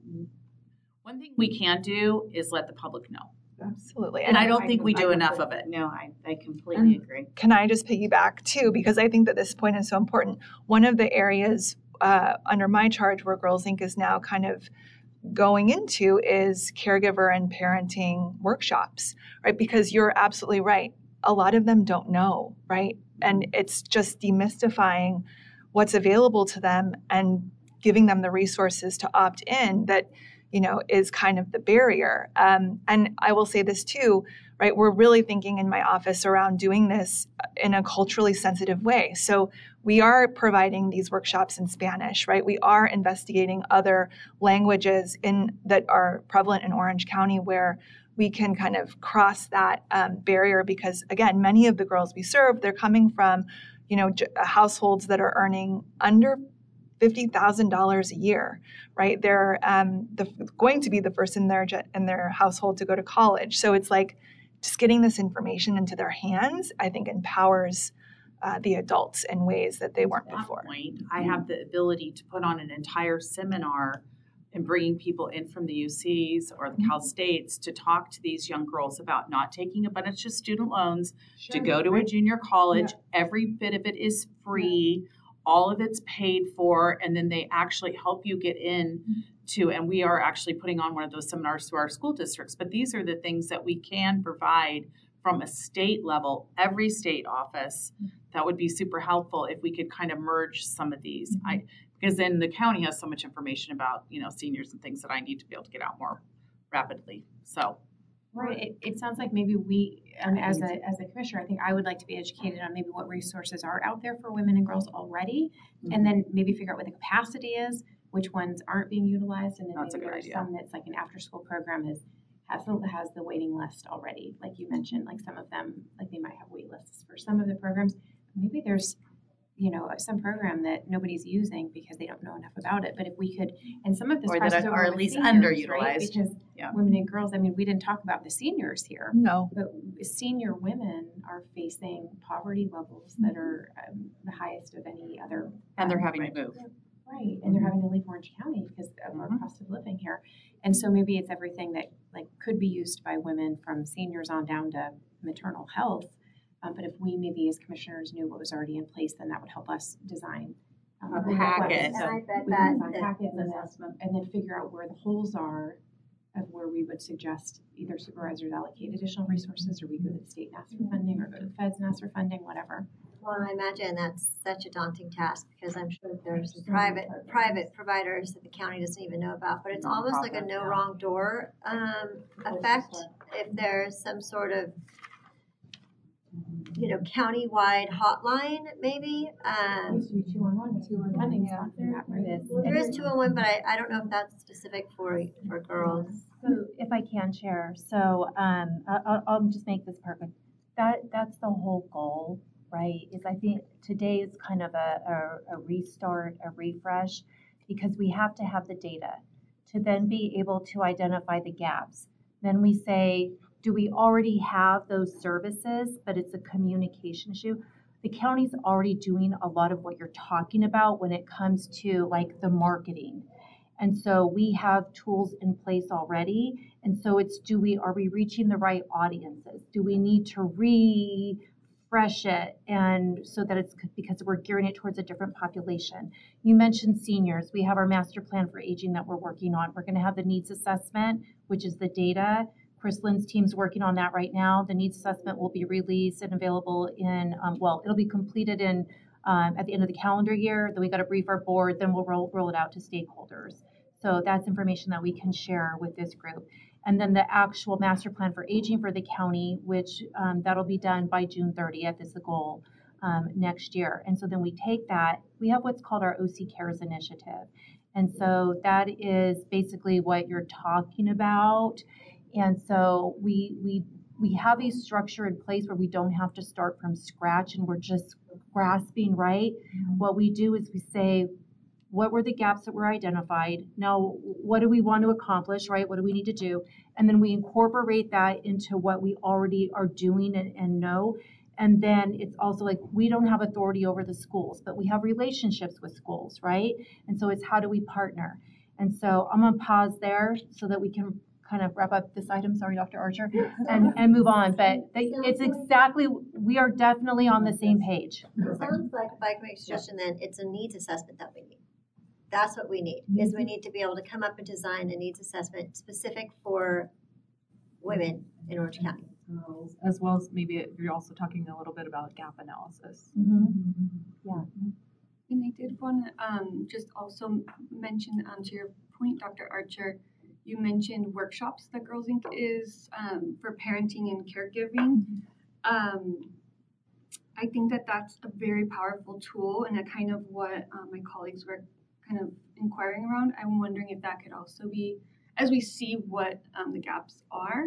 one thing we can do is let the public know. Absolutely. And I don't think we do enough of it. No, I, I completely And- agree. Can I just piggyback too? Because I think that this point is so important. One of the areas uh, under my charge where Girls Incorporated is now kind of going into is caregiver and parenting workshops, right? Because you're absolutely right. A lot of them don't know, right? And it's just demystifying what's available to them and giving them the resources to opt in that, you know, is kind of the barrier. Um, and I will say this too, right? We're really thinking in my office around doing this in a culturally sensitive way. So we are providing these workshops in Spanish, right? We are investigating other languages in that are prevalent in Orange County where we can kind of cross that um, barrier because, again, many of the girls we serve, they're coming from, you know, j- households that are earning under fifty thousand dollars a year, right? They're um, the, going to be the first in their in their household to go to college. So it's like just getting this information into their hands, I think, empowers uh, the adults in ways that they weren't At that before. point, I have the ability to put on an entire seminar and bringing people in from the U Cs or the Cal States to talk to these young girls about not taking a bunch of student loans to go to a junior college. Every bit of it is free. All of it's paid for, and then they actually help you get in to, and we are actually putting on one of those seminars to our school districts. But these are the things that we can provide from a state level, every state office. That would be super helpful if we could kind of merge some of these. Mm-hmm. I because then the county has so much information about, you know, seniors and things that I need to be able to get out more rapidly. So. Right. It, it sounds like maybe we, um, as a as a commissioner, I think I would like to be educated on maybe what resources are out there for women and girls already, mm-hmm. and then maybe figure out what the capacity is, which ones aren't being utilized, and then that's maybe a good there's idea. some that's like an after-school program has has the, has the waiting list already, like you mentioned. Like some of them, like they might have wait lists for some of the programs. Maybe there's, you know, some program that nobody's using because they don't know enough about it. But if we could, and some of this Or that crosses are over at with least seniors, underutilized. right? Because Yeah. women and girls, I mean, we didn't talk about the seniors here, No. but senior women are facing poverty levels that are um, the highest of any other. And they're um, having right. to move. Right, and they're having to leave Orange County because of our cost of living here. And so maybe it's everything that like could be used by women from seniors on down to maternal health. Um, but if we maybe as commissioners knew what was already in place, then that would help us design um, A packet. And I bet we that, can design that packets and then, and then figure out where the holes are of where we would suggest either supervisors allocate additional resources or we go to the state and ask for funding or go to the feds and ask for funding, whatever. Well, I imagine that's such a daunting task because I'm sure there's some private private providers that the county doesn't even know about. But it's almost like a no wrong door um, effect. If there's some sort of you know county-wide hotline, maybe. Um, two one one, two one one, Yeah. well, there is two oh one, but I, I don't know if that's specific for for girls. So if I can share, so um, I- I'll, I'll just make this part quick. That that's the whole goal, right? Is I think today is kind of a, a, a restart, a refresh, because we have to have the data to then be able to identify the gaps. Then we say, do we already have those services? But it's a communication issue. The county's already doing a lot of what you're talking about when it comes to like the marketing. And so we have tools in place already. And so it's, do we, are we reaching the right audiences? Do we need to refresh it? And so that it's, because we're gearing it towards a different population. You mentioned seniors. We have our master plan for aging that we're working on. We're gonna have the needs assessment, which is the data. Chris Lynn's team's working on that right now. The needs assessment will be released and available in, um, well, it'll be completed in um, at the end of the calendar year. Then we got to brief our board. Then we'll roll, roll it out to stakeholders. So that's information that we can share with this group. And then the actual master plan for aging for the county, which um, that'll be done by June thirtieth is the goal um, next year. And so then we take that, we have what's called our O C Cares initiative. And so that is basically what you're talking about. And so we we we have a structure in place where we don't have to start from scratch and we're just grasping, right? Mm-hmm. What we do is we say, what were the gaps that were identified? Now, what do we want to accomplish, right? What do we need to do? And then we incorporate that into what we already are doing and, and know. And then it's also like, we don't have authority over the schools, but we have relationships with schools, right? And so it's how do we partner? And so I'm gonna pause there so that we can kind of wrap up this item, sorry, Doctor Archer, and, and move on. But they, it's exactly, we are definitely on the same page. It sounds like, if I can make a suggestion, then it's a needs assessment that we need. That's what we need, is we need to be able to come up and design a needs assessment specific for women in Orange County. As well as maybe you're also talking a little bit about gap analysis. Mm-hmm. Yeah. And I did want to um, just also mention um, to your point, Doctor Archer, you mentioned workshops that Girls Incorporated is um, for parenting and caregiving. Um, I think that that's a very powerful tool and a kind of what um, my colleagues were kind of inquiring around. I'm wondering if that could also be, as we see what um, the gaps are.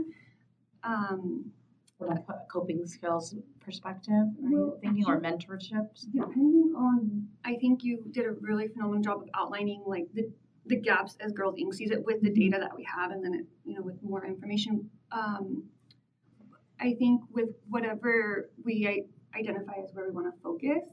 Um, From a coping skills perspective, are you thinking, or mentorships? Depending on, I think you did a really phenomenal job of outlining like the the gaps as Girls Incorporated sees it with the data that we have, and then it, you know, with more information. Um, I think with whatever we I- identify as where we want to focus,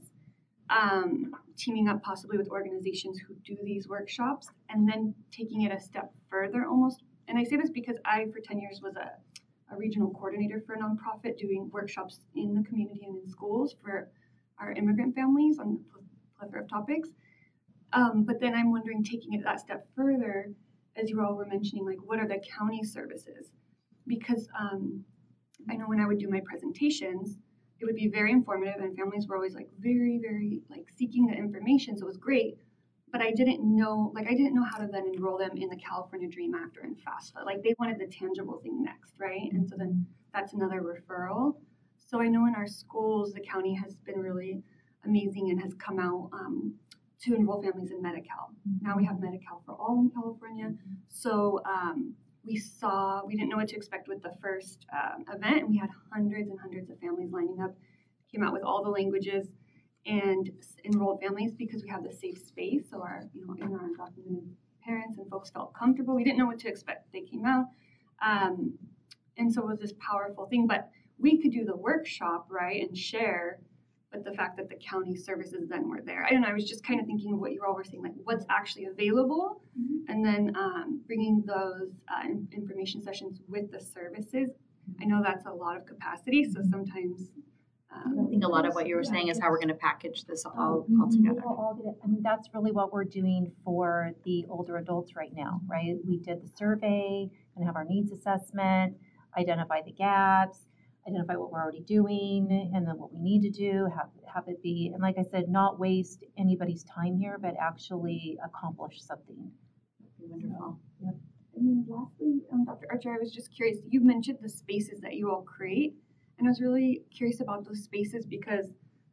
um, teaming up possibly with organizations who do these workshops, and then taking it a step further almost. And I say this because I, for ten years, was a, a regional coordinator for a nonprofit doing workshops in the community and in schools for our immigrant families on a plethora of topics. Um, but then I'm wondering, taking it that step further, as you all were mentioning, like what are the county services? Because um, I know when I would do my presentations, it would be very informative, and families were always like very, very like seeking the information. So it was great, but I didn't know, like I didn't know how to then enroll them in the California Dream Act or in FAFSA. Like they wanted the tangible thing next, right? And so then that's another referral. So I know in our schools, the county has been really amazing and has come out um, to enroll families in Medi-Cal. Mm-hmm. Now we have Medi-Cal for all in California. Mm-hmm. So um, we saw, we didn't know what to expect with the first um, event, and we had hundreds and hundreds of families lining up, came out with all the languages and enrolled families because we have the safe space. So our, you know, in our undocumented parents and folks felt comfortable. We didn't know what to expect. They came out. Um, and so it was this powerful thing, but we could do the workshop, right, and share. But the fact that the county services then were there, I don't know, I was just kind of thinking of what you all were saying, like what's actually available, mm-hmm. and then um, bringing those uh, information sessions with the services. I know that's a lot of capacity, so sometimes. Um, I think a lot of what you were saying is how we're going to package this all, um, all together. All, I mean, that's really what we're doing for the older adults right now, right? We did the survey and have our needs assessment, identify the gaps. identify what we're already doing and then what we need to do, have, have it be, and like I said, not waste anybody's time here, but actually accomplish something. Wonderful. Yep. And then lastly, um, Doctor Archer, I was just curious, you mentioned the spaces that you all create, and I was really curious about those spaces because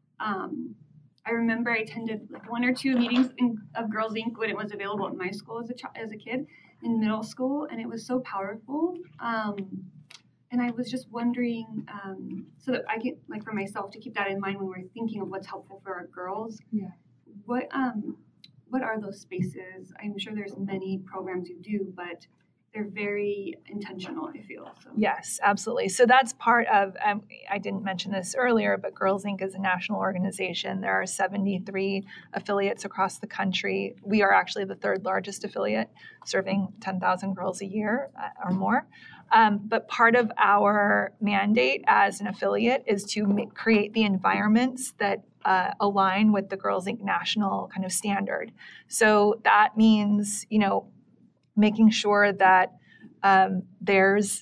um, I remember I attended like one or two meetings in, of Girls Incorporated when it was available at my school as a, ch- as a kid in middle school, and it was so powerful. Um, and I was just wondering, um, so that I can, like for myself, to keep that in mind when we're thinking of what's helpful for our girls. Yeah. What um, what are those spaces? I'm sure there's many programs you do, but they're very intentional, I feel. So. Yes, absolutely. So that's part of, um, I didn't mention this earlier, but Girls Incorporated is a national organization. There are seventy-three affiliates across the country. We are actually the third largest affiliate, serving ten thousand girls a year uh, or more. Um, but part of our mandate as an affiliate is to make, create the environments that uh, align with the Girls Incorporated national kind of standard. So that means, you know, making sure that um, there's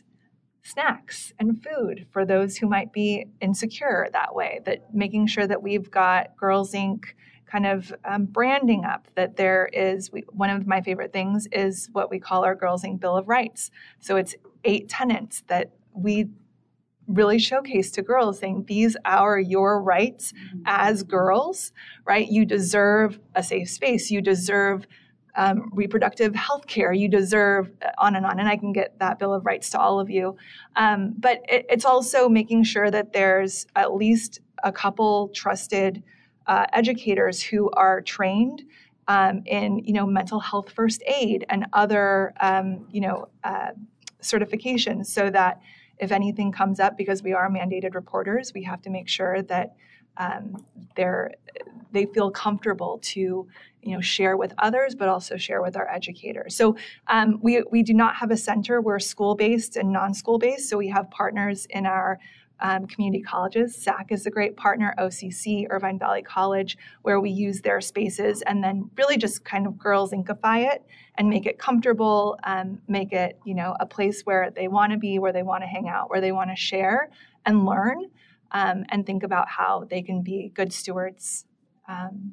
snacks and food for those who might be insecure that way, that making sure that we've got Girls Incorporated kind of um, branding up, that there is, we, one of my favorite things is what we call our Girls Incorporated Bill of Rights. So it's eight tenets that we really showcase to girls, saying these are your rights as girls, right? You deserve a safe space. You deserve Um, reproductive health care, you deserve, on and on. And I can get that Bill of Rights to all of you. Um, but it, it's also making sure that there's at least a couple trusted uh, educators who are trained um, in, you know, mental health first aid and other, um, you know, uh, certifications, so that if anything comes up, because we are mandated reporters, we have to make sure that um, they're they feel comfortable to, you know, share with others, but also share with our educators. So um, we we do not have a center. We're school-based and non-school based. So we have partners in our um, community colleges. S A C is a great partner, O C C, Irvine Valley College, where we use their spaces and then really just kind of Girls Inc-ify it and make it comfortable, um, make it, you know, a place where they want to be, where they want to hang out, where they want to share and learn, um, and think about how they can be good stewards um,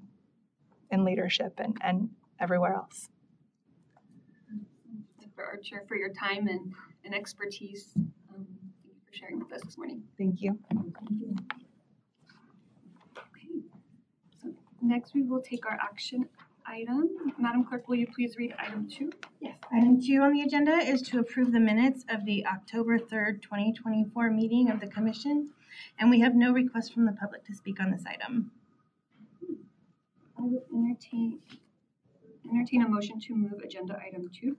in leadership and, and everywhere else. Doctor Archer, for your time and, and expertise. Um, thank you for sharing with us this morning. Thank you. Okay. So next we will take our action item. Madam Clerk, will you please read item two? Yes. Item two on the agenda is to approve the minutes of the October third, twenty twenty-four meeting of the Commission, and we have no request from the public to speak on this item. I would entertain entertain a motion to move agenda item two.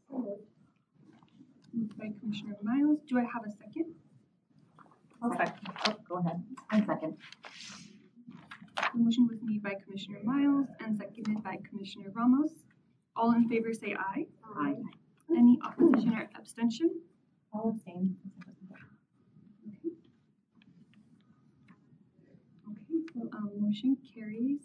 Moved by Commissioner Miles. Do I have a second? I'll second. Oh, go ahead. I second. The motion was made by Commissioner Miles and seconded by Commissioner Ramos. All in favor say aye. Aye. Any opposition or abstention? I'll abstain. Okay. Okay, so um, motion carries.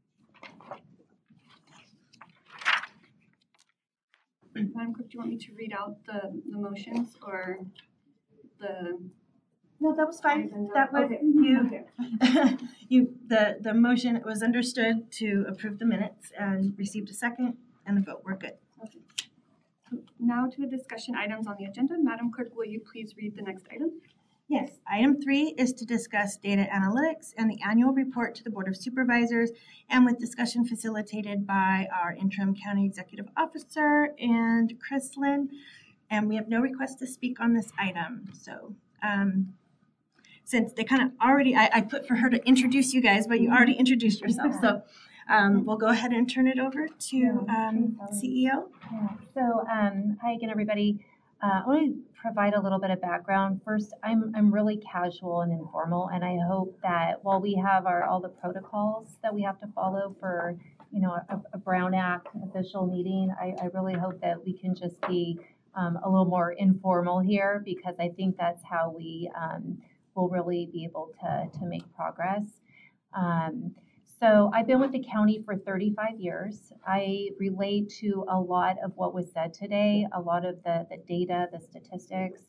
Madam Clerk, do you want me to read out the, the motions or the? No, that was fine. Agenda? That was, Okay. you, Okay. you, the, the motion was understood to approve the minutes and received a second, and the vote, we're good. Okay. Now to the discussion items on the agenda. Madam Clerk, will you please read the next item? Yes, item three is to discuss data analytics and the annual report to the Board of Supervisors, and with discussion facilitated by our interim county executive officer and Chris Lynn. And we have no request to speak on this item. So um, since they kind of already, I, I put for her to introduce you guys, but you already introduced yourself. So um, we'll go ahead and turn it over to um, C E O. Yeah. So, um, hi again, everybody. Uh, I want to provide a little bit of background. First, I'm I'm really casual and informal, and I hope that while we have our all the protocols that we have to follow for, you know, a, a Brown Act official meeting, I, I really hope that we can just be um, a little more informal here, because I think that's how we um, will really be able to to make progress. Um, So I've been with the county for thirty-five years. I relate to a lot of what was said today, a lot of the, the data, the statistics.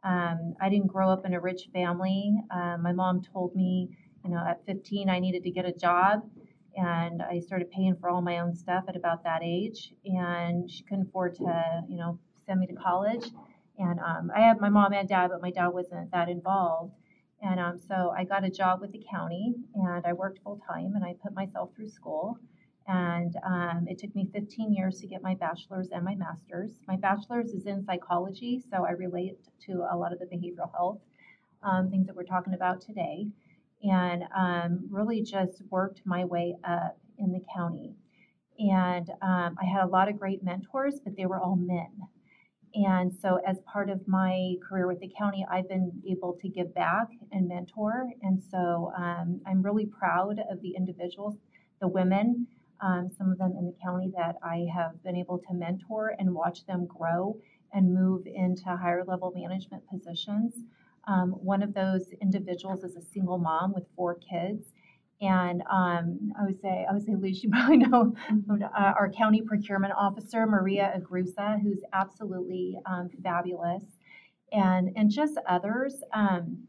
Um, I didn't grow up in a rich family. Um, my mom told me, you know, at fifteen I needed to get a job, and I started paying for all my own stuff at about that age. And she couldn't afford to, you know, send me to college. And um, I had my mom and dad, but my dad wasn't that involved. And um, so I got a job with the county, and I worked full time, and I put myself through school. And um, it took me fifteen years to get my bachelor's and my master's. My bachelor's is in psychology, so I relate to a lot of the behavioral health um, things that we're talking about today. And um, really just worked my way up in the county. And um, I had a lot of great mentors, but they were all men. And so as part of my career with the county, I've been able to give back and mentor. And so um, I'm really proud of the individuals, the women, um, some of them in the county that I have been able to mentor and watch them grow and move into higher level management positions. Um, one of those individuals is a single mom with four kids. And um, I would say, I would say, Liz, you probably know uh, our county procurement officer, Maria Agrusa, who's absolutely um, fabulous, and and just others. Um,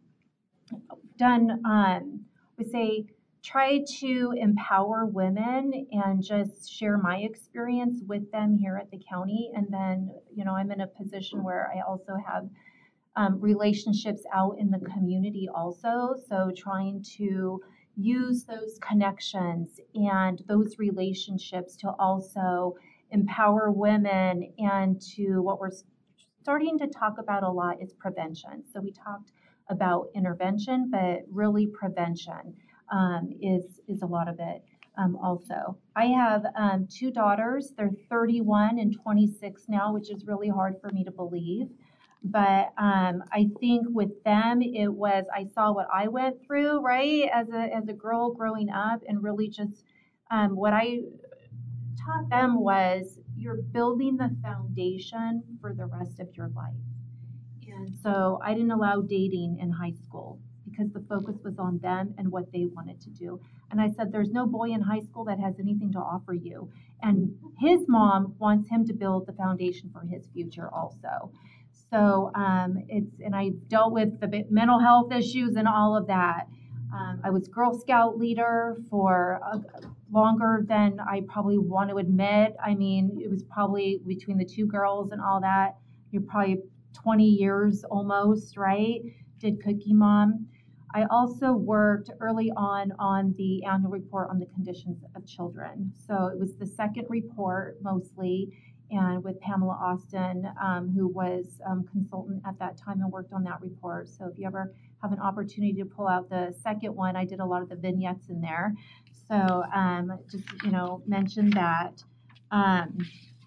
done, um, I would say, try to empower women and just share my experience with them here at the county. And then, you know, I'm in a position where I also have um, relationships out in the community also. So trying to use those connections and those relationships to also empower women, and to what we're starting to talk about a lot is prevention. So we talked about intervention, but really prevention um, is, is a lot of it um, also. I have um, two daughters. They're thirty-one and twenty-six now, which is really hard for me to believe. But um, I think with them, it was, I saw what I went through, right, as a as a girl growing up, and really just um, what I taught them was you're building the foundation for the rest of your life. And so I didn't allow dating in high school because the focus was on them and what they wanted to do. And I said, there's no boy in high school that has anything to offer you. And his mom wants him to build the foundation for his future also. So um, it's, and I dealt with the mental health issues and all of that. Um, I was Girl Scout leader for uh, longer than I probably want to admit. I mean, it was probably between the two girls and all that, you're probably twenty years almost, right? Did Cookie Mom. I also worked early on on the annual report on the conditions of children. So it was the second report mostly, and with Pamela Austin, um, who was um, consultant at that time and worked on that report. So if you ever have an opportunity to pull out the second one, I did a lot of the vignettes in there. So um, just, you know, mention that. Um,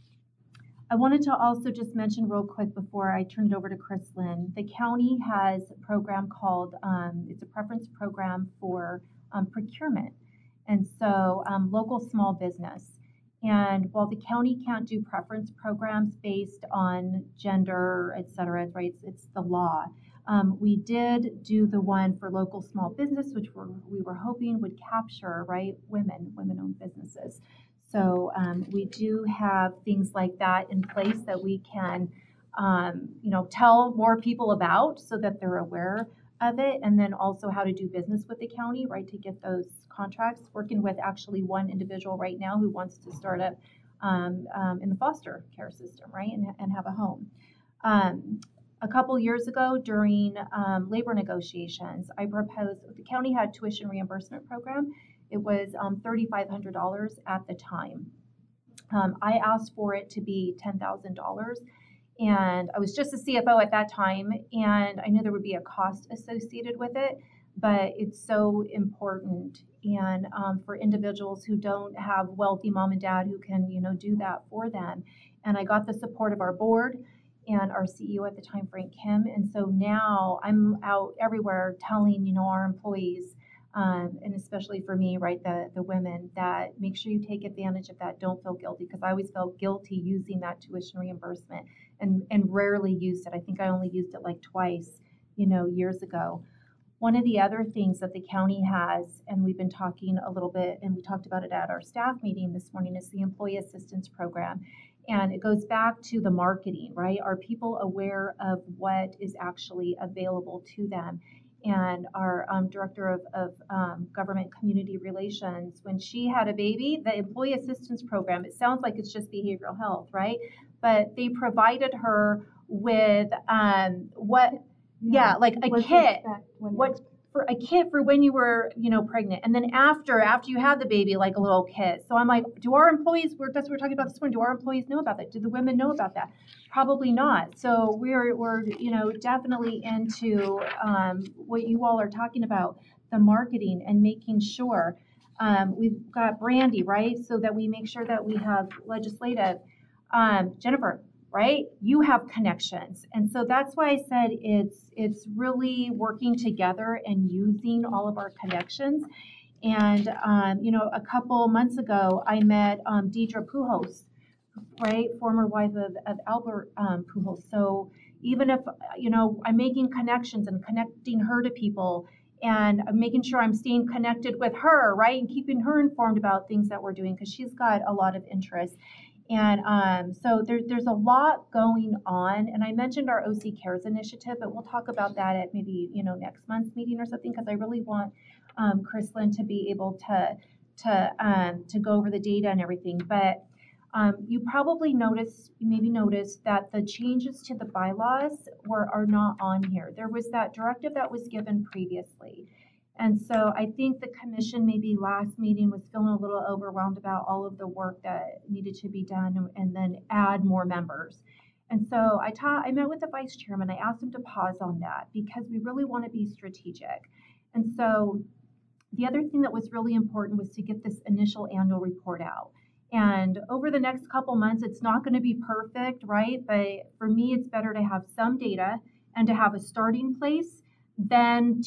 I wanted to also just mention real quick before I turn it over to Chris Lynn, the county has a program called, um, it's a preference program for um, procurement. And so um, local small business. And while the county can't do preference programs based on gender, et cetera, right, it's, it's the law. Um, we did do the one for local small business, which we're, we were hoping would capture, right, women, women-owned businesses. So um, we do have things like that in place that we can, um, you know, tell more people about so that they're aware of it, and then also how to do business with the county, right, to get those contracts. Working with actually one individual right now who wants to start up um, um, in the foster care system, right, and, and have a home. Um, a couple years ago during um, labor negotiations, I proposed, the county had a tuition reimbursement program. It was um, three thousand five hundred dollars at the time. Um, I asked for it to be ten thousand dollars, and I was just a C F O at that time, and I knew there would be a cost associated with it, but it's so important. And um, for individuals who don't have wealthy mom and dad who can, you know, do that for them. And I got the support of our board and our C E O at the time, Frank Kim. And so now I'm out everywhere telling, you know, our employees, Um, and especially for me, right, the, the women, that make sure you take advantage of that. Don't feel guilty, because I always felt guilty using that tuition reimbursement and, and rarely used it. I think I only used it like twice, you know, years ago. One of the other things that the county has, and we've been talking a little bit, and we talked about it at our staff meeting this morning, is the Employee Assistance Program. And it goes back to the marketing, right? Are people aware of what is actually available to them? And our um, Director of, of um, Government Community Relations, when she had a baby, the Employee Assistance Program, it sounds like it's just behavioral health, right? But they provided her with um, what, yeah, like a kit, what for a kit for when you were, you know, pregnant, and then after, after you had the baby, like a little kit. So I'm like, do our employees? We're, that's what we're talking about this morning. Do our employees know about that? Do the women know about that? Probably not. So we're, we're, you know, definitely into um, what you all are talking about, the marketing and making sure. Um, we've got Brandy, right? So that we make sure that we have legislative. Um, Jennifer, right? You have connections. And so that's why I said it's it's really working together and using all of our connections. And, um, you know, a couple months ago, I met um, Deidre Pujols, right? Former wife of, of Albert um, Pujols. So even if, you know, I'm making connections and connecting her to people and I'm making sure I'm staying connected with her, right? And keeping her informed about things that we're doing because she's got a lot of interest. And um, so there, there's a lot going on. And I mentioned our O C Cares initiative, but we'll talk about that at maybe, you know, next month's meeting or something, because I really want um, Chrislyn to be able to to um, to go over the data and everything. But um, you probably noticed, you maybe noticed that the changes to the bylaws were are not on here. There was that directive that was given previously. And so I think the commission maybe last meeting was feeling a little overwhelmed about all of the work that needed to be done and then add more members. And so I ta- I met with the vice chairman. I asked him to pause on that because we really want to be strategic. And so the other thing that was really important was to get this initial annual report out. And over the next couple months, it's not going to be perfect, right? But for me, it's better to have some data and to have a starting place than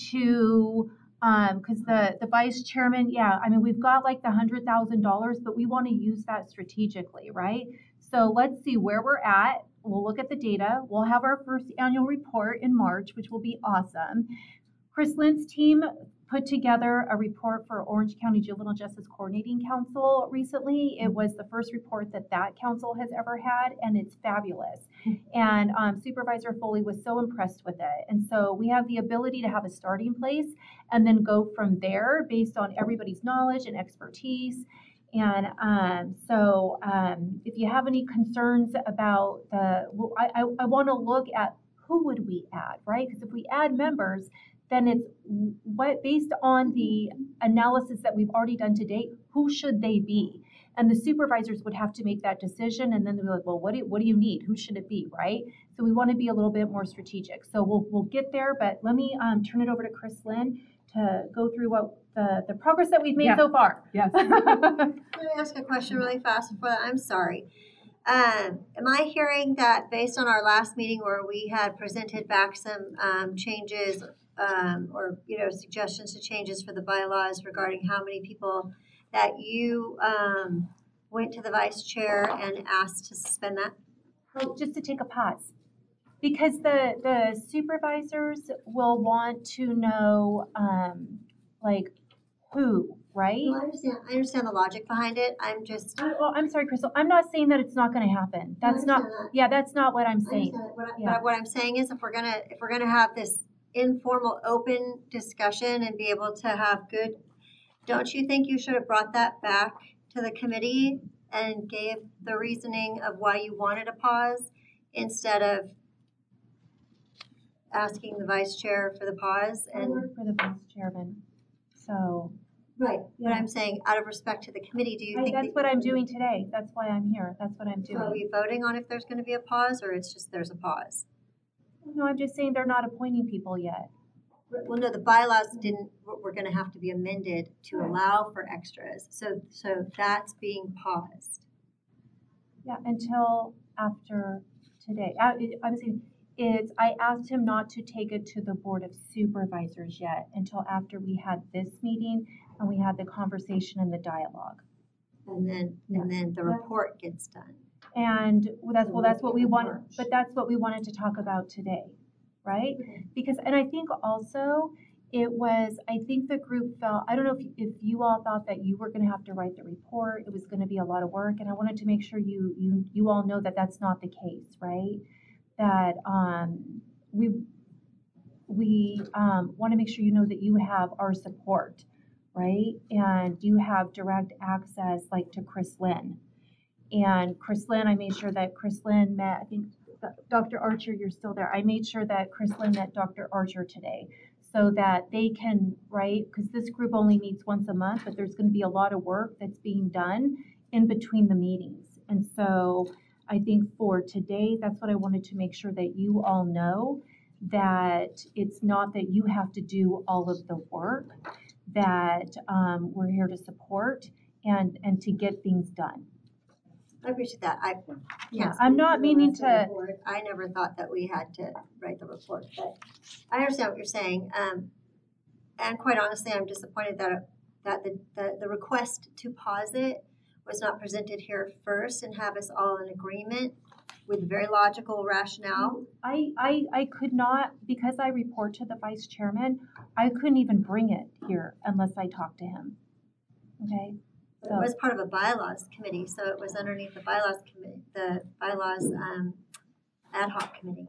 to because um, the, the vice chairman, yeah, I mean, we've got like the one hundred thousand dollars, but we want to use that strategically, right? So let's see where we're at. We'll look at the data. We'll have our first annual report in March, which will be awesome. Chrislyn's team put together a report for Orange County Juvenile Justice Coordinating Council recently. It was the first report that that council has ever had, and it's fabulous. And um, Supervisor Foley was so impressed with it. And so we have the ability to have a starting place and then go from there based on everybody's knowledge and expertise. And um, so um, if you have any concerns about the, well, I, I, I want to look at who would we add, right? Because if we add members, then it's what based on the analysis that we've already done to date, who should they be? And the supervisors would have to make that decision, and then they'll be like, well, what do, what do you need? Who should it be, right? So we want to be a little bit more strategic. So we'll we'll get there, but let me um, turn it over to Chrislyn to go through what the, the progress that we've made yeah. so far. Yes. Let me ask a question really fast before that. I'm sorry. Um, am I hearing that based on our last meeting where we had presented back some um, changes um, or, you know, suggestions to changes for the bylaws regarding how many people that you um, went to the vice chair and asked to suspend that? Oh, just to take a pause. Because the, the supervisors will want to know, um, like, who, right? Well, I understand. I understand the logic behind it. I'm just. I, well, I'm sorry, Crystal. I'm not saying that it's not going to happen. That's not. That. Yeah, that's not what I'm saying. What I, yeah. But what I'm saying is, if we're gonna if we're gonna have this informal, open discussion and be able to have good, don't you think you should have brought that back to the committee and gave the reasoning of why you wanted a pause instead of asking the vice chair for the pause? And I work for the vice chairman, so. Right, yeah. But I'm saying, out of respect to the committee, do you I, think that's that what I'm doing today? That's why I'm here. That's what I'm doing. So are we voting on if there's going to be a pause, or it's just there's a pause? No, I'm just saying they're not appointing people yet. Well, no, the bylaws didn't. We're going to have to be amended to right. allow for extras. So, so that's being paused. Yeah, until after today. I, I'm saying it's. I asked him not to take it to the Board of Supervisors yet until after we had this meeting and we had the conversation and the dialogue. And then, yeah. and then the report gets done. And that's well, that's what we wanted. But that's what we wanted to talk about today, right? Okay. Because, and I think also It was, I think the group felt, I don't know if, if you all thought that you were gonna have to write the report, it was gonna be a lot of work, and I wanted to make sure you, you, you all know that that's not the case, right? That, um, we, we, um, wanna make sure you know that you have our support, right? And you have direct access, like, to Chris Lynn. And Chris Lynn, I made sure that Chris Lynn met, I think, Doctor Archer, you're still there. I made sure that Chris Lynn met Doctor Archer today so that they can, right, because this group only meets once a month, but there's going to be a lot of work that's being done in between the meetings. And so I think for today, that's what I wanted to make sure that you all know, that it's not that you have to do all of the work, that um, we're here to support and, and to get things done. I appreciate that. I can't Yeah, speak I'm for not the meaning rest of the to- board. I never thought that we had to write the report, but I understand what you're saying. Um, and quite honestly, I'm disappointed that that the, the the request to pause it was not presented here first and have us all in agreement with very logical rationale. I, I, I could not, because I report to the vice chairman, I couldn't even bring it here unless I talked to him. Okay? It was part of a bylaws committee, so it was underneath the bylaws committee, the bylaws um, ad hoc committee.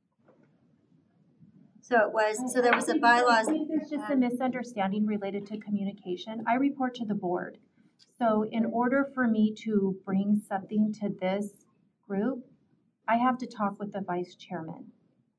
So it was, so there was a bylaws. I think there's just a misunderstanding related to communication. I report to the board. So in order for me to bring something to this group, I have to talk with the vice chairman.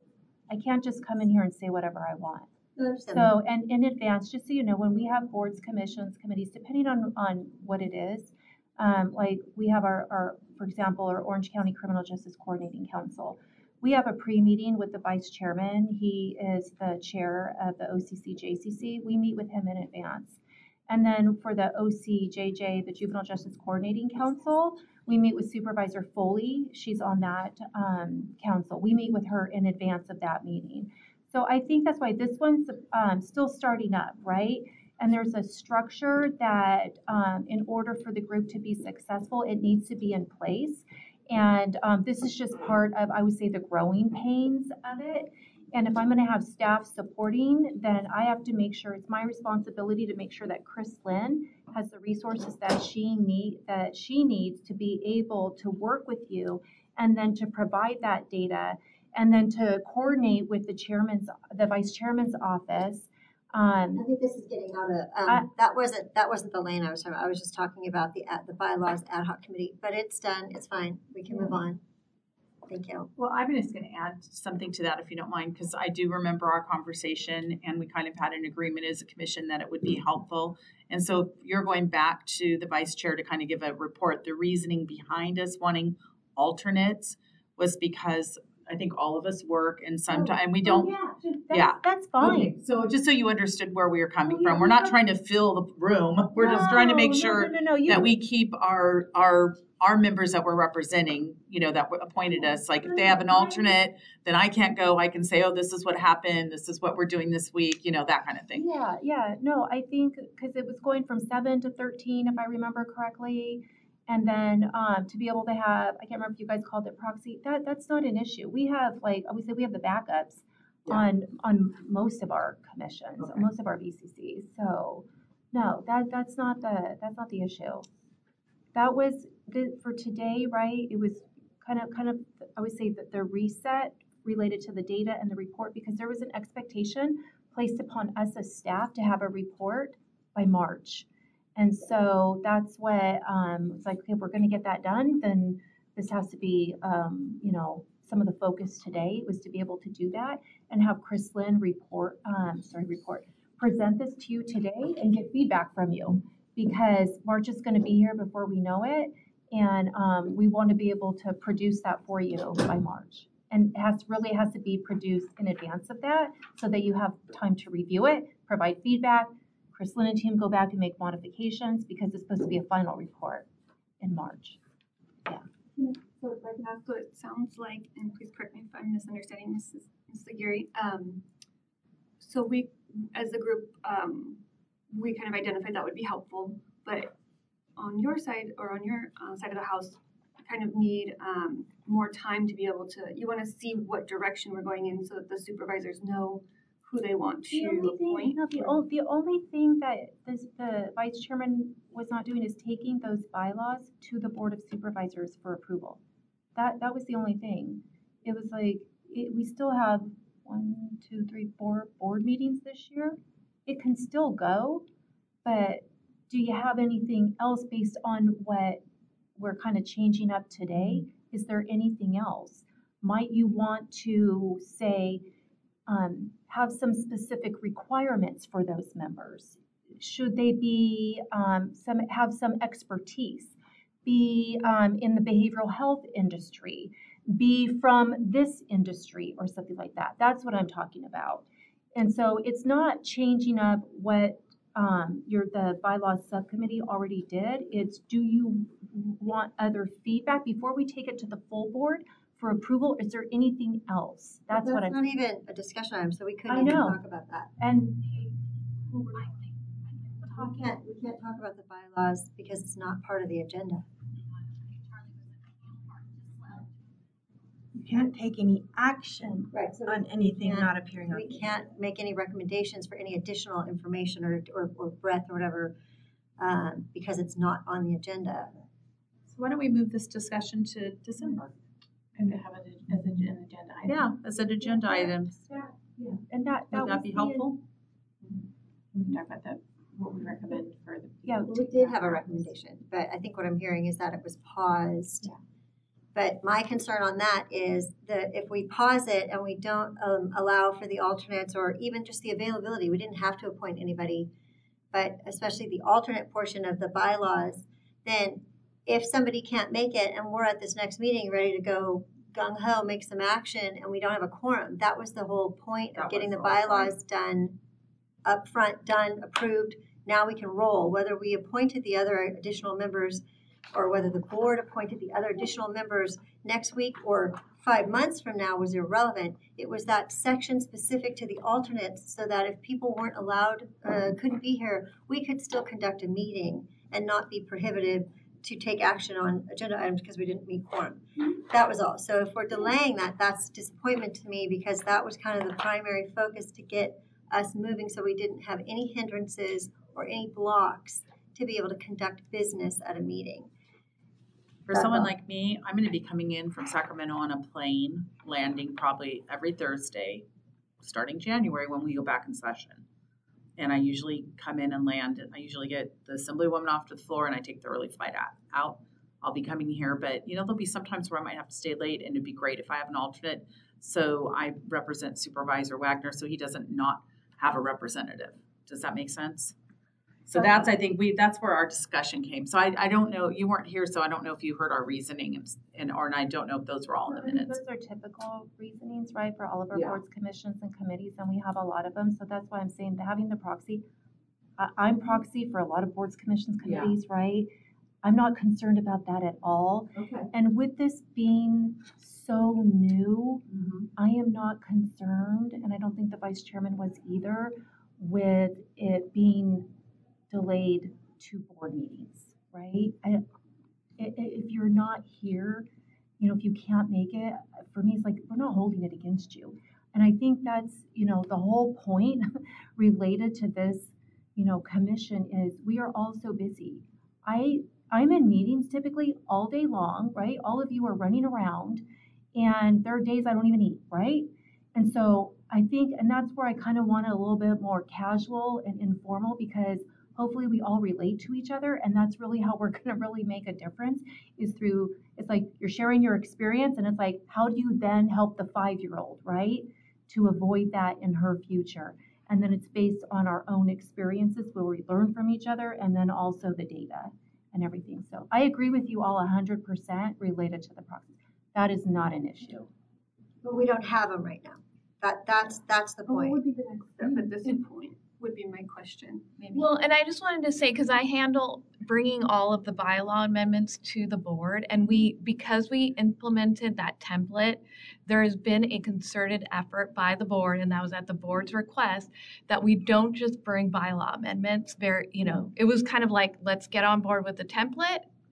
I can't just come in here and say whatever I want. So, and in advance, just so you know, when we have boards, commissions, committees, depending on, on what it is, um, like we have our, our, for example, our Orange County Criminal Justice Coordinating Council. We have a pre-meeting with the vice chairman. He is the chair of the O C C J C C. We meet with him in advance. And then for the O C J J, the Juvenile Justice Coordinating Council, we meet with Supervisor Foley. She's on that um, council. We meet with her in advance of that meeting. So I think that's why this one's um, still starting up, right? And there's a structure that um, in order for the group to be successful, it needs to be in place. And um, this is just part of, I would say, the growing pains of it. And if I'm going to have staff supporting, then I have to make sure it's my responsibility to make sure that Chris Lynn has the resources that she need that she needs to be able to work with you, and then to provide that data, and then to coordinate with the chairman's, the vice chairman's office. Um, I think this is getting out of um, I- that wasn't that wasn't the lane I was talking about. I was just talking about the the bylaws ad hoc committee, but it's done. It's fine. We can move on. Thank you. Well, I'm just going to add something to that if you don't mind, because I do remember our conversation and we kind of had an agreement as a commission that it would be helpful. And so if you're going back to the vice chair to kind of give a report, the reasoning behind us wanting alternates was because I think all of us work and sometimes and we don't. Oh, yeah, that's, yeah. that's fine. Okay, so just so you understood where we were coming Oh, yeah, from, we're we not don't- trying to fill the room. We're just trying to make No, sure no, no, no, you- that we keep our our our members that we're representing, you know, that were appointed us. Like if they have an alternate, then I can't go. I can say, oh, this is what happened. This is what we're doing this week. You know, that kind of thing. Yeah, yeah, no, I think, because it was going from seven to thirteen, if I remember correctly. And then um, to be able to have, I can't remember if you guys called it proxy, that, that's not an issue. We have, like, I would say we have the backups Yeah. on, on most of our commissions, Okay. most of our V C Cs. So, no, that, that's not the, that's not the issue. That was, the, for today, right, it was kind of, kind of, I would say that the reset related to the data and the report, because there was an expectation placed upon us as staff to have a report by March. And so that's what, um, it's like, okay, if we're gonna get that done, then this has to be, um, you know, some of the focus today was to be able to do that and have Chris Lynn report, um, sorry, report, present this to you today and get feedback from you. Because March is gonna be here before we know it, and, um, we wanna be able to produce that for you by March. And it has, really has to be produced in advance of that, so that you have time to review it, provide feedback, Chris Lynn and team go back and make modifications, because it's supposed to be a final report in March. So if I can ask what it sounds like, and please correct me if I'm misunderstanding, Missus Miz Aguirre. Um, so we, as a group, um, we kind of identified that would be helpful, but on your side or on your uh, side of the house, you kind of need um, more time to be able to, you want to see what direction we're going in so that the supervisors know who they want The to only thing, appoint? no, the, o- the only thing that this, the vice chairman was not doing is taking those bylaws to the board of supervisors for approval. That, that was the only thing. It was like, it, we still have one, two, three, four board meetings this year. It can still go, but do you have anything else based on what we're kind of changing up today? Is there anything else? Might you want to say, um, have some specific requirements for those members? Should they be um, some have some expertise? Be um, in the behavioral health industry? Be from this industry or something like that? That's what I'm talking about. And so it's not changing up what um, your the bylaws subcommittee already did. It's, do you want other feedback before we take it to the full board for approval? Is there anything else? That's, That's what I'm. not even a discussion item, so we couldn't I even know. talk about that. And We can't, we can't talk about the bylaws because it's not part of the agenda. You can't take any action Right. So on anything can't- not appearing on. we can't make any recommendations for any additional information or, or, or breadth or whatever, um, because it's not on the agenda. So why don't we move this discussion to December? And have it as an agenda item. Yeah, as an agenda item. yeah, and that that Would that was be the- helpful? We can talk about the, what we recommend for the. Yeah, Well, we did have a recommendation, but I think what I'm hearing is that it was paused. Yeah. But my concern on that is that if we pause it and we don't um, allow for the alternates or even just the availability, we didn't have to appoint anybody, but especially the alternate portion of the bylaws, then if somebody can't make it and we're at this next meeting ready to go gung-ho, make some action, and we don't have a quorum, that was the whole point of That getting was the the whole bylaws done, upfront, done, approved. Now we can roll. Whether we appointed the other additional members or whether the board appointed the other additional members next week or five months from now was irrelevant. It was that section specific to the alternates so that if people weren't allowed, uh, couldn't be here, we could still conduct a meeting and not be prohibited to take action on agenda items because we didn't meet quorum. That was all. So if we're delaying that, that's disappointment to me because that was kind of the primary focus to get us moving so we didn't have any hindrances or any blocks to be able to conduct business at a meeting. For someone like me, I'm gonna be coming in from Sacramento on a plane, landing probably every Thursday, starting January when we go back in session. And I usually come in and land, and I usually get the assemblywoman off to the floor and I take the early flight out. out. I'll be coming here, but you know, there'll be some times where I might have to stay late and it'd be great if I have an alternate. So I represent Supervisor Wagner, so he doesn't not have a representative. Does that make sense? So that's, I think, we, that's where our discussion came. So I, I don't know, you weren't here, so I don't know if you heard our reasoning and, and or and I don't know if those were all in the minutes. Those are typical reasonings, right, for all of our Yeah. boards, commissions, and committees, and we have a lot of them. So that's why I'm saying that having the proxy, I, I'm proxy for a lot of boards, commissions, Yeah. committees, right? I'm not concerned about that at all. Okay. And with this being so new, Mm-hmm. I am not concerned, and I don't think the vice chairman was either, with it being delayed two board meetings, right? I, i- if you're not here, you know, if you can't make it, for me, it's like, we're not holding it against you. And I think that's, you know, the whole point related to this, you know, commission is we are all so busy. I, I'm in meetings typically all day long, right? All of you are running around and there are days I don't even eat, right? And so I think, and that's where I kind of want it a little bit more casual and informal because hopefully we all relate to each other, and that's really how we're going to really make a difference is through, it's like you're sharing your experience, and it's like, how do you then help the five-year-old, right, to avoid that in her future? And then it's based on our own experiences where we learn from each other, and then also the data and everything. So I agree with you all one hundred percent related to the process. That is not an issue. But we don't have them right now. That, that's, that's the point. be the next step at this point? Would be my question, maybe. Well, and I just wanted to say, because I handle bringing all of the bylaw amendments to the board, and we, because we implemented that template, there has been a concerted effort by the board, and that was at the board's request, that we don't just bring bylaw amendments. Very, you know, it was kind of like, let's get on board with the template,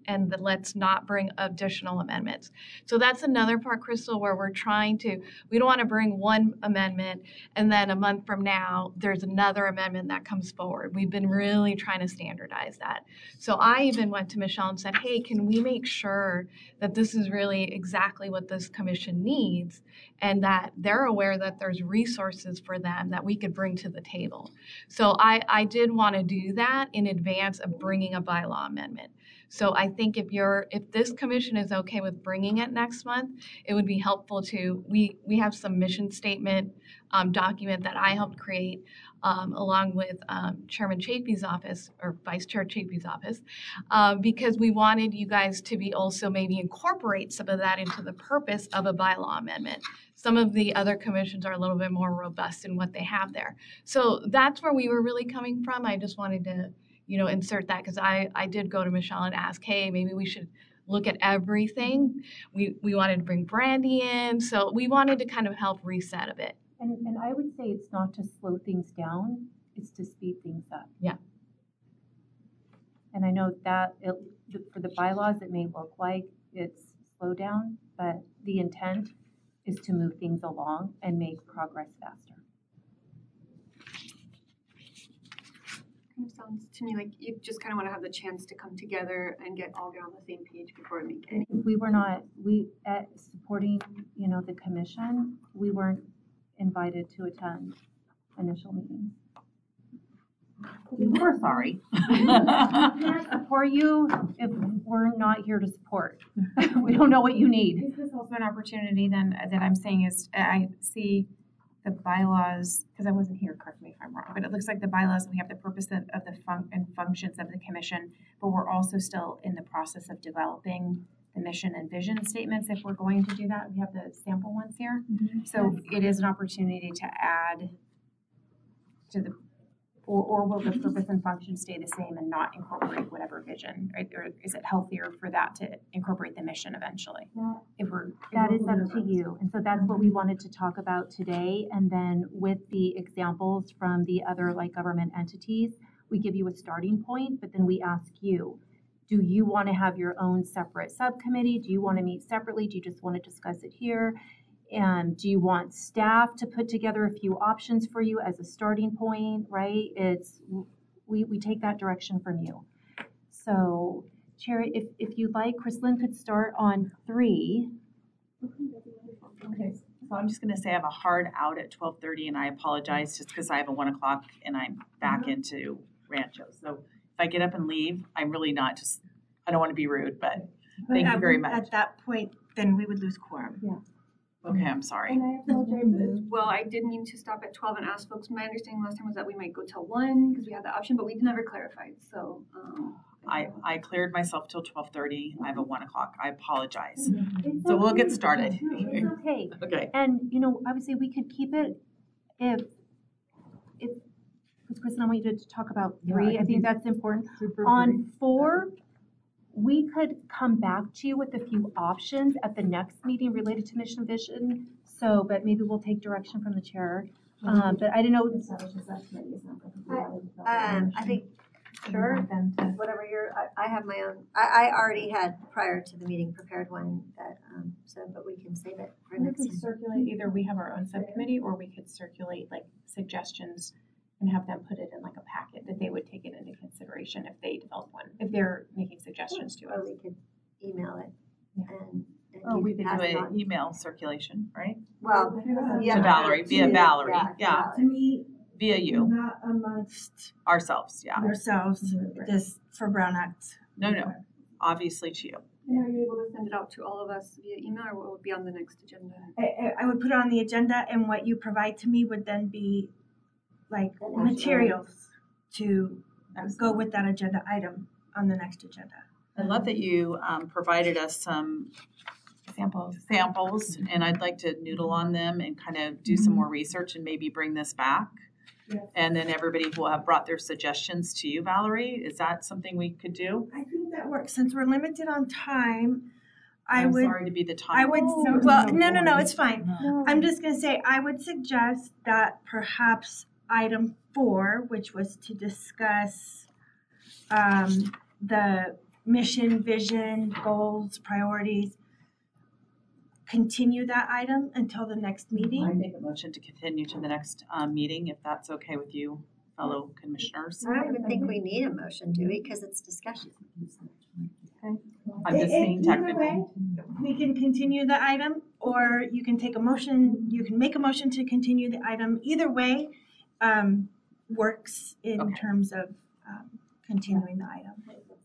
and the, let's not bring additional amendments. So that's another part, Crystal, where we're trying to, we don't want to bring one amendment and then a month from now, there's another amendment that comes forward. We've been really trying to standardize that. So I even went to Michelle and said, hey, can we make sure that this is really exactly what this commission needs and that they're aware that there's resources for them that we could bring to the table. So I, I did want to do that in advance of bringing a bylaw amendment. So I think if you're, if this commission is okay with bringing it next month, it would be helpful to, we, we have some mission statement um, document that I helped create um, along with um, Chairman Chafee's office or Vice Chair Chafee's office, uh, because we wanted you guys to be also maybe incorporate some of that into the purpose of a bylaw amendment. Some of the other commissions are a little bit more robust in what they have there. So that's where we were really coming from. I just wanted to, you know, insert that because I, I did go to Michelle and ask, hey, maybe we should look at everything. We we wanted to bring Brandy in. So we wanted to kind of help reset a bit. And, and I would say it's not to slow things down, it's to speed things up. Yeah. And I know that it, for the bylaws, it may look like it's slow down, but the intent is to move things along and make progress faster. Kind of sounds to me like you just kind of want to have the chance to come together and get all get on the same page before we make any. We were not, we, at supporting, you know, the commission, we weren't invited to attend initial meetings. We're sorry. We can't support you if we're not here to support. We don't know what you need. Is this also an opportunity then that I'm saying is I see the bylaws, because I wasn't here, correct me if I'm wrong, but it looks like the bylaws, we have the purpose of, of the fun- and functions of the commission, but we're also still in the process of developing the mission and vision statements if we're going to do that. We have the sample ones here. Mm-hmm. So it is an opportunity to add to the, or, or will the purpose and function stay the same and not incorporate whatever vision? Right? Or is it healthier for that to incorporate the mission eventually? That, if we're that if is we're up to you. And so that's what we wanted to talk about today. And then with the examples from the other like government entities, we give you a starting point, but then we ask you, do you want to have your own separate subcommittee? Do you want to meet separately? Do you just want to discuss it here? And do you want staff to put together a few options for you as a starting point, right? It's, we, we take that direction from you. So, Chair, if, if you'd like, Chrislyn could start on three. Okay, so I'm just gonna say I have a hard out at twelve thirty and I apologize just because I have a one o'clock and I'm back mm-hmm. into Rancho. So if I get up and leave, I'm really not just, I don't want to be rude, but, but thank you very much. At that point, then we would lose quorum. Yeah. Okay, I'm sorry. And I apologize. Well, I did mean to stop at twelve and ask folks. My understanding last time was that we might go till one because we had the option, but we never clarified. So um, I, I cleared myself till twelve thirty. I have a one o'clock. I apologize. It's so okay. We'll get started. It's okay. Okay. And, you know, obviously we could keep it if, if, because Kristen, I want you to talk about three. Yeah, I, I think that's important. On great. four, we could come back to you with a few options at the next meeting related to mission vision. So, but maybe we'll take direction from the chair. Um, but I didn't know. I, um, I think, sure, whatever you're, I, I have my own, I, I already had prior to the meeting prepared one that, um, so, but we can save it for we next could time. circulate, either we have our own subcommittee or we could circulate like suggestions and have them put it in like a packet that they would take it into consideration if they develop one, if they're making suggestions to us. Or we could email it yeah. and, and oh, you we could could do an email circulation, right? Well, yeah. To Valerie, via to, Valerie, yeah. yeah. To me, via you. not amongst ourselves, yeah. Ourselves, mm-hmm. just for Brown Act. No, no, obviously to you. And are you able to send it out to all of us via email, or what would be on the next agenda? I, I would put it on the agenda, and what you provide to me would then be like materials to Excellent. Go with that agenda item on the next agenda. I love that you um, provided us some samples, samples, and I'd like to noodle on them and kind of do mm-hmm. some more research and maybe bring this back. Yes. And then everybody will have brought their suggestions to you, Valerie. Is that something we could do? I think that works. Since we're limited on time, I I'm would. sorry to be the time. I would. Oh, well, no, no, no, it's fine. No. I'm just going to say I would suggest that perhaps item four, which was to discuss um, the mission, vision, goals, priorities, continue that item until the next I meeting. make a motion to continue to the next um, meeting, if that's okay with you, fellow commissioners. I don't even think we need a motion, do we? Because it's discussion. I'm just It- being it- either technical. way, we can continue the item, or you can take a motion, you can make a motion to continue the item. Either way, um, works in Okay. terms of, um, continuing the item.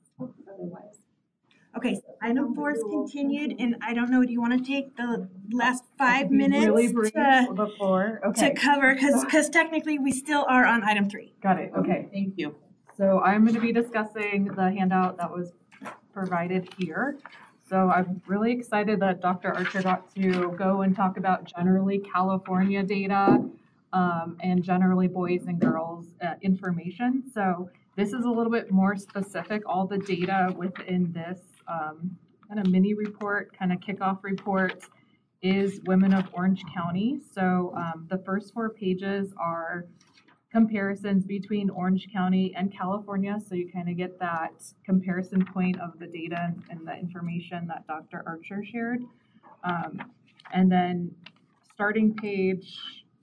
Okay, so item four is continued, and I don't know, do you want to take the last five Be minutes really brief to, before. to Okay, cover, because, because technically we still are on item three. got it. Okay. Thank you. So I'm going to be discussing the handout that was provided here. So I'm really excited that Doctor Archer got to go and talk about generally California data um, and generally boys and girls uh, information. So this is a little bit more specific. All the data within this um, kind of mini report, kind of kickoff report, is Women of Orange County. So um, the first four pages are comparisons between Orange County and California, so you kind of get that comparison point of the data and the information that Doctor Archer shared. Um, and then starting page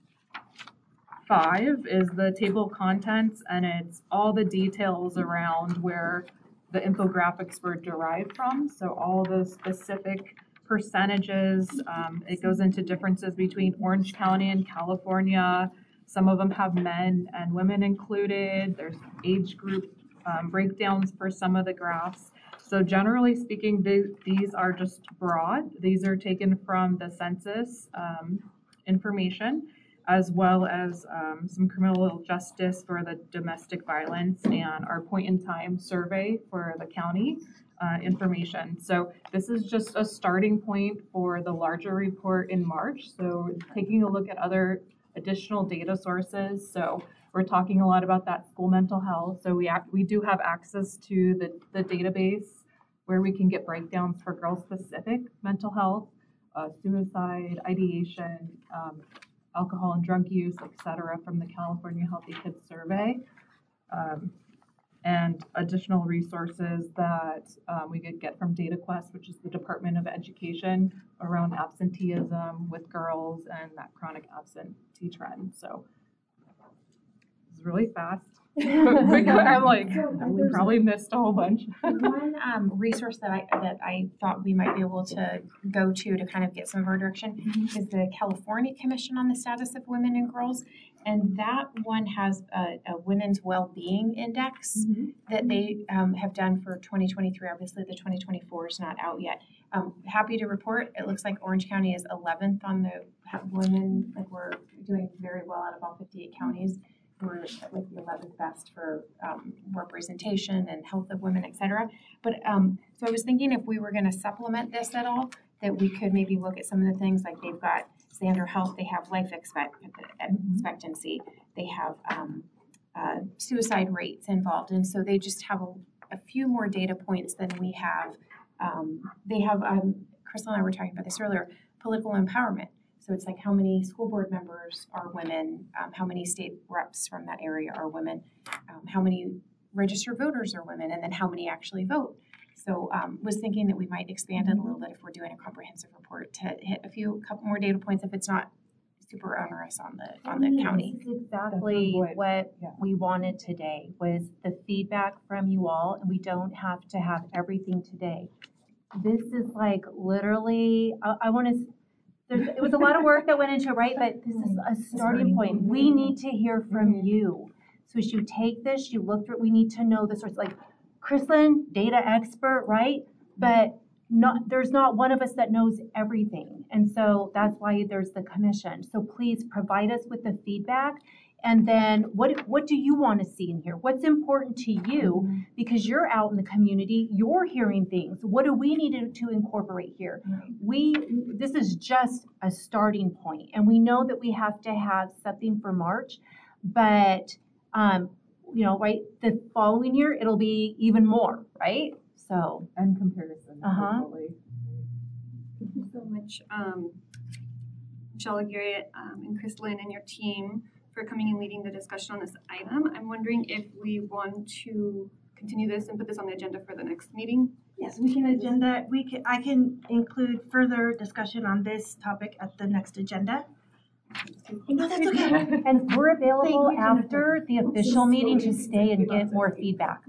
five is the table of contents, and it's all the details around where the infographics were derived from. So all the specific percentages, um, it goes into differences between Orange County and California. Some of them have men and women included. There's age group um, breakdowns for some of the graphs. So generally speaking, th- these are just broad. These are taken from the census um, information, as well as um, some criminal justice for the domestic violence and our point in time survey for the county uh, information. So this is just a starting point for the larger report in March. So taking a look at other additional data sources. So we're talking a lot about that school mental health. So we act, we do have access to the, the database where we can get breakdowns for girl specific mental health, uh, suicide, ideation, um, alcohol and drug use, et cetera, from the California Healthy Kids Survey. Um, and additional resources that um, we could get from DataQuest, which is the Department of Education, around absenteeism with girls and that chronic absentee trend. So it's really fast. I'm like, we probably missed a whole bunch. One um, resource that I that I thought we might be able to go to to kind of get some of our direction mm-hmm. is the California Commission on the Status of Women and Girls, and that one has a, a women's well-being index mm-hmm. that they um, have done for twenty twenty-three. Obviously, the twenty twenty-four is not out yet. Um, happy to report, it looks like Orange County is eleventh on the women. Like we're doing very well out of all fifty-eight counties. We're like the eleventh best for um, representation and health of women, et cetera. But um, so I was thinking if we were going to supplement this at all, that we could maybe look at some of the things like they've got Xander Health, they have life expect- expectancy, they have um, uh, suicide rates involved, and so they just have a, a few more data points than we have. Um, they have, um, Crystal and I were talking about this earlier, political empowerment. So it's like how many school board members are women, um, how many state reps from that area are women, um, how many registered voters are women, and then how many actually vote. So um, was thinking that we might expand it a little bit if we're doing a comprehensive report to hit a few, couple more data points if it's not super onerous on the on the county. This is exactly what, what yeah. we wanted today was the feedback from you all, and we don't have to have everything today. This is like literally, I, I want to. There's, it was a lot of work that went into it, right? But this is a starting point. We need to hear from you. So as you take this, you look through it, we need to know the source. Like, Kristlyn, data expert, right? But not there's not one of us that knows everything. And so that's why there's the commission. So please provide us with the feedback. And then what what do you want to see in here? What's important to you? Because you're out in the community, you're hearing things. What do we need to, to incorporate here? We this is just a starting point, and we know that we have to have something for March, but um, you know, right, the following year it'll be even more, right? So and comparison. Uh-huh. Thank you so much, um, Michelle Aguirre um, and Kristlyn and your team, for coming and leading the discussion on this item. I'm wondering if we want to continue this and put this on the agenda for the next meeting? Yes, we can agenda, we can, I can include further discussion on this topic at the next agenda. No, that's okay. And we're available Thank you, Jennifer. after the official meeting to stay and get more feedback.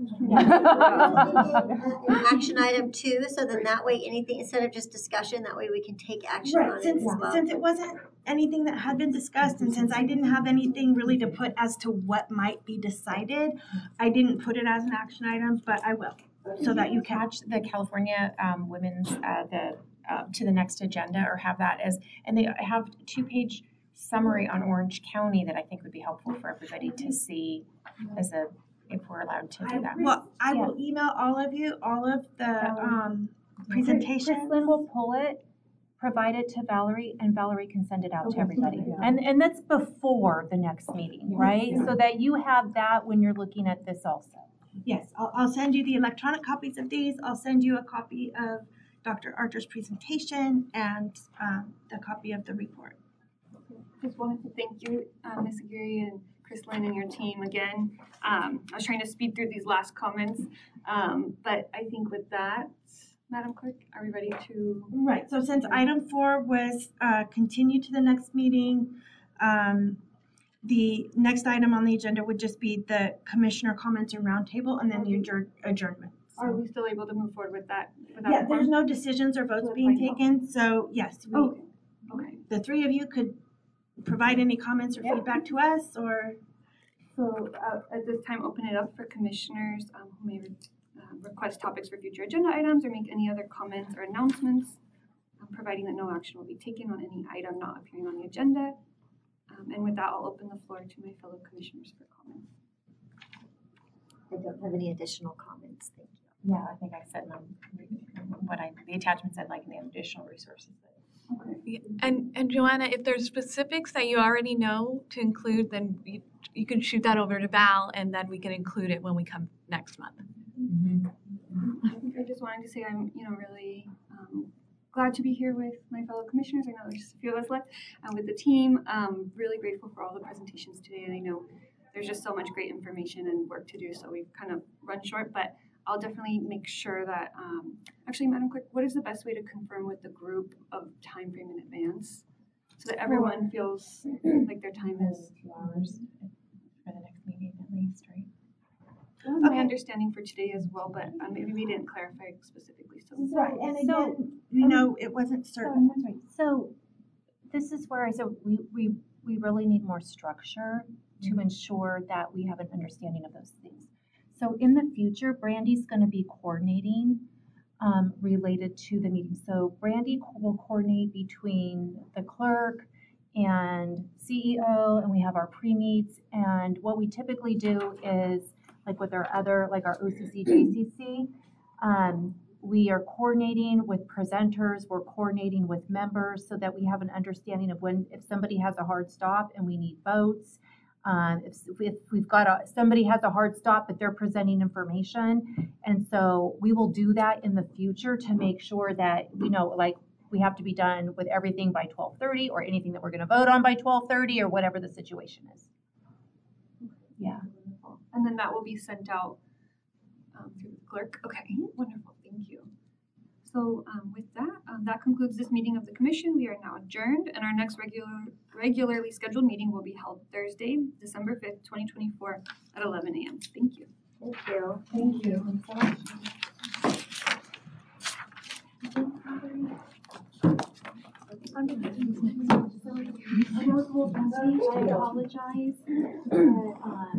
Action item two, so then that way anything, instead of just discussion, that way we can take action on Right, it since, as well. since it wasn't anything that had been discussed, and since I didn't have anything really to put as to what might be decided, I didn't put it as an action item, but I will, so that you can. Attach the California um, women's, uh, the, uh, to the next agenda, or have that as, and they have two-page summary on Orange County that I think would be helpful for everybody to see as a, if we're allowed to do that. Well, I will email all of you, all of the, um, presentations. Kristlyn will pull it, provide it to Valerie, and Valerie can send it out to everybody. And, and that's before the next meeting, right? So that you have that when you're looking at this also. Yes, I'll, I'll send you the electronic copies of these. I'll send you a copy of Doctor Archer's presentation and, um, the copy of the report. Just wanted to thank you, uh, Miz Aguirre and Kristlyn and your team again. Um, I was trying to speed through these last comments, um, but I think with that, Madam Clerk, are we ready to? Right, so since item four was uh, continued to the next meeting, um, the next item on the agenda would just be the commissioner comments and roundtable and then the adjourn- adjournment. Are we still able to move forward with that? without Yeah, there's form? no decisions or votes being taken, so yes, we, Okay. Okay. the three of you could provide any comments or feedback to us, or So uh, at this time, open it up for commissioners um, who may re- uh, request topics for future agenda items or make any other comments or announcements, um, providing that no action will be taken on any item not appearing on the agenda. Um, and with that, I'll open the floor to my fellow commissioners for comments. I don't have any additional comments, thank you. Yeah, I think I said my, what I, the attachment said, like, in the additional resources. Okay. And, and Joanna, if there's specifics that you already know to include, then you, you can shoot that over to Val, and then we can include it when we come next month. I just wanted to say I'm, you know, really um, glad to be here with my fellow commissioners. I know there's just a few of us left, and with the team. Um, really grateful for all the presentations today, and I know there's just so much great information and work to do, so we've kind of run short, but I'll definitely make sure that, um, actually, Madam Clerk, what is the best way to confirm with the group of time frame in advance so that everyone feels like their time is Two hours for the next meeting at least, right? That was my understanding for today as well, but uh, maybe we didn't clarify specifically. So right, and So- again, you know, it wasn't certain. That's right. So this is where I said we, we, we really need more structure to ensure that we have an understanding of those things. So in the future, Brandy's going to be coordinating um, related to the meeting. So Brandy will coordinate between the clerk and C E O, and we have our pre-meets. And what we typically do is, like with our other, like our O C C, J C C, um, we are coordinating with presenters, we're coordinating with members so that we have an understanding of when, if somebody has a hard stop and we need votes. Um, if, if we've got a, somebody has a hard stop, but they're presenting information. And so we will do that in the future to make sure that, we know, like, we have to be done with everything by twelve thirty or anything that we're going to vote on by twelve thirty or whatever the situation is. Yeah. and then that will be sent out um, through the clerk. Okay, wonderful, thank you. So um, with that, um, that concludes this meeting of the commission. We are now adjourned, and our next regular, regularly scheduled meeting will be held Thursday, December fifth, twenty twenty-four at eleven a m Thank you. Thank you. Thank you. I apologize, but, um,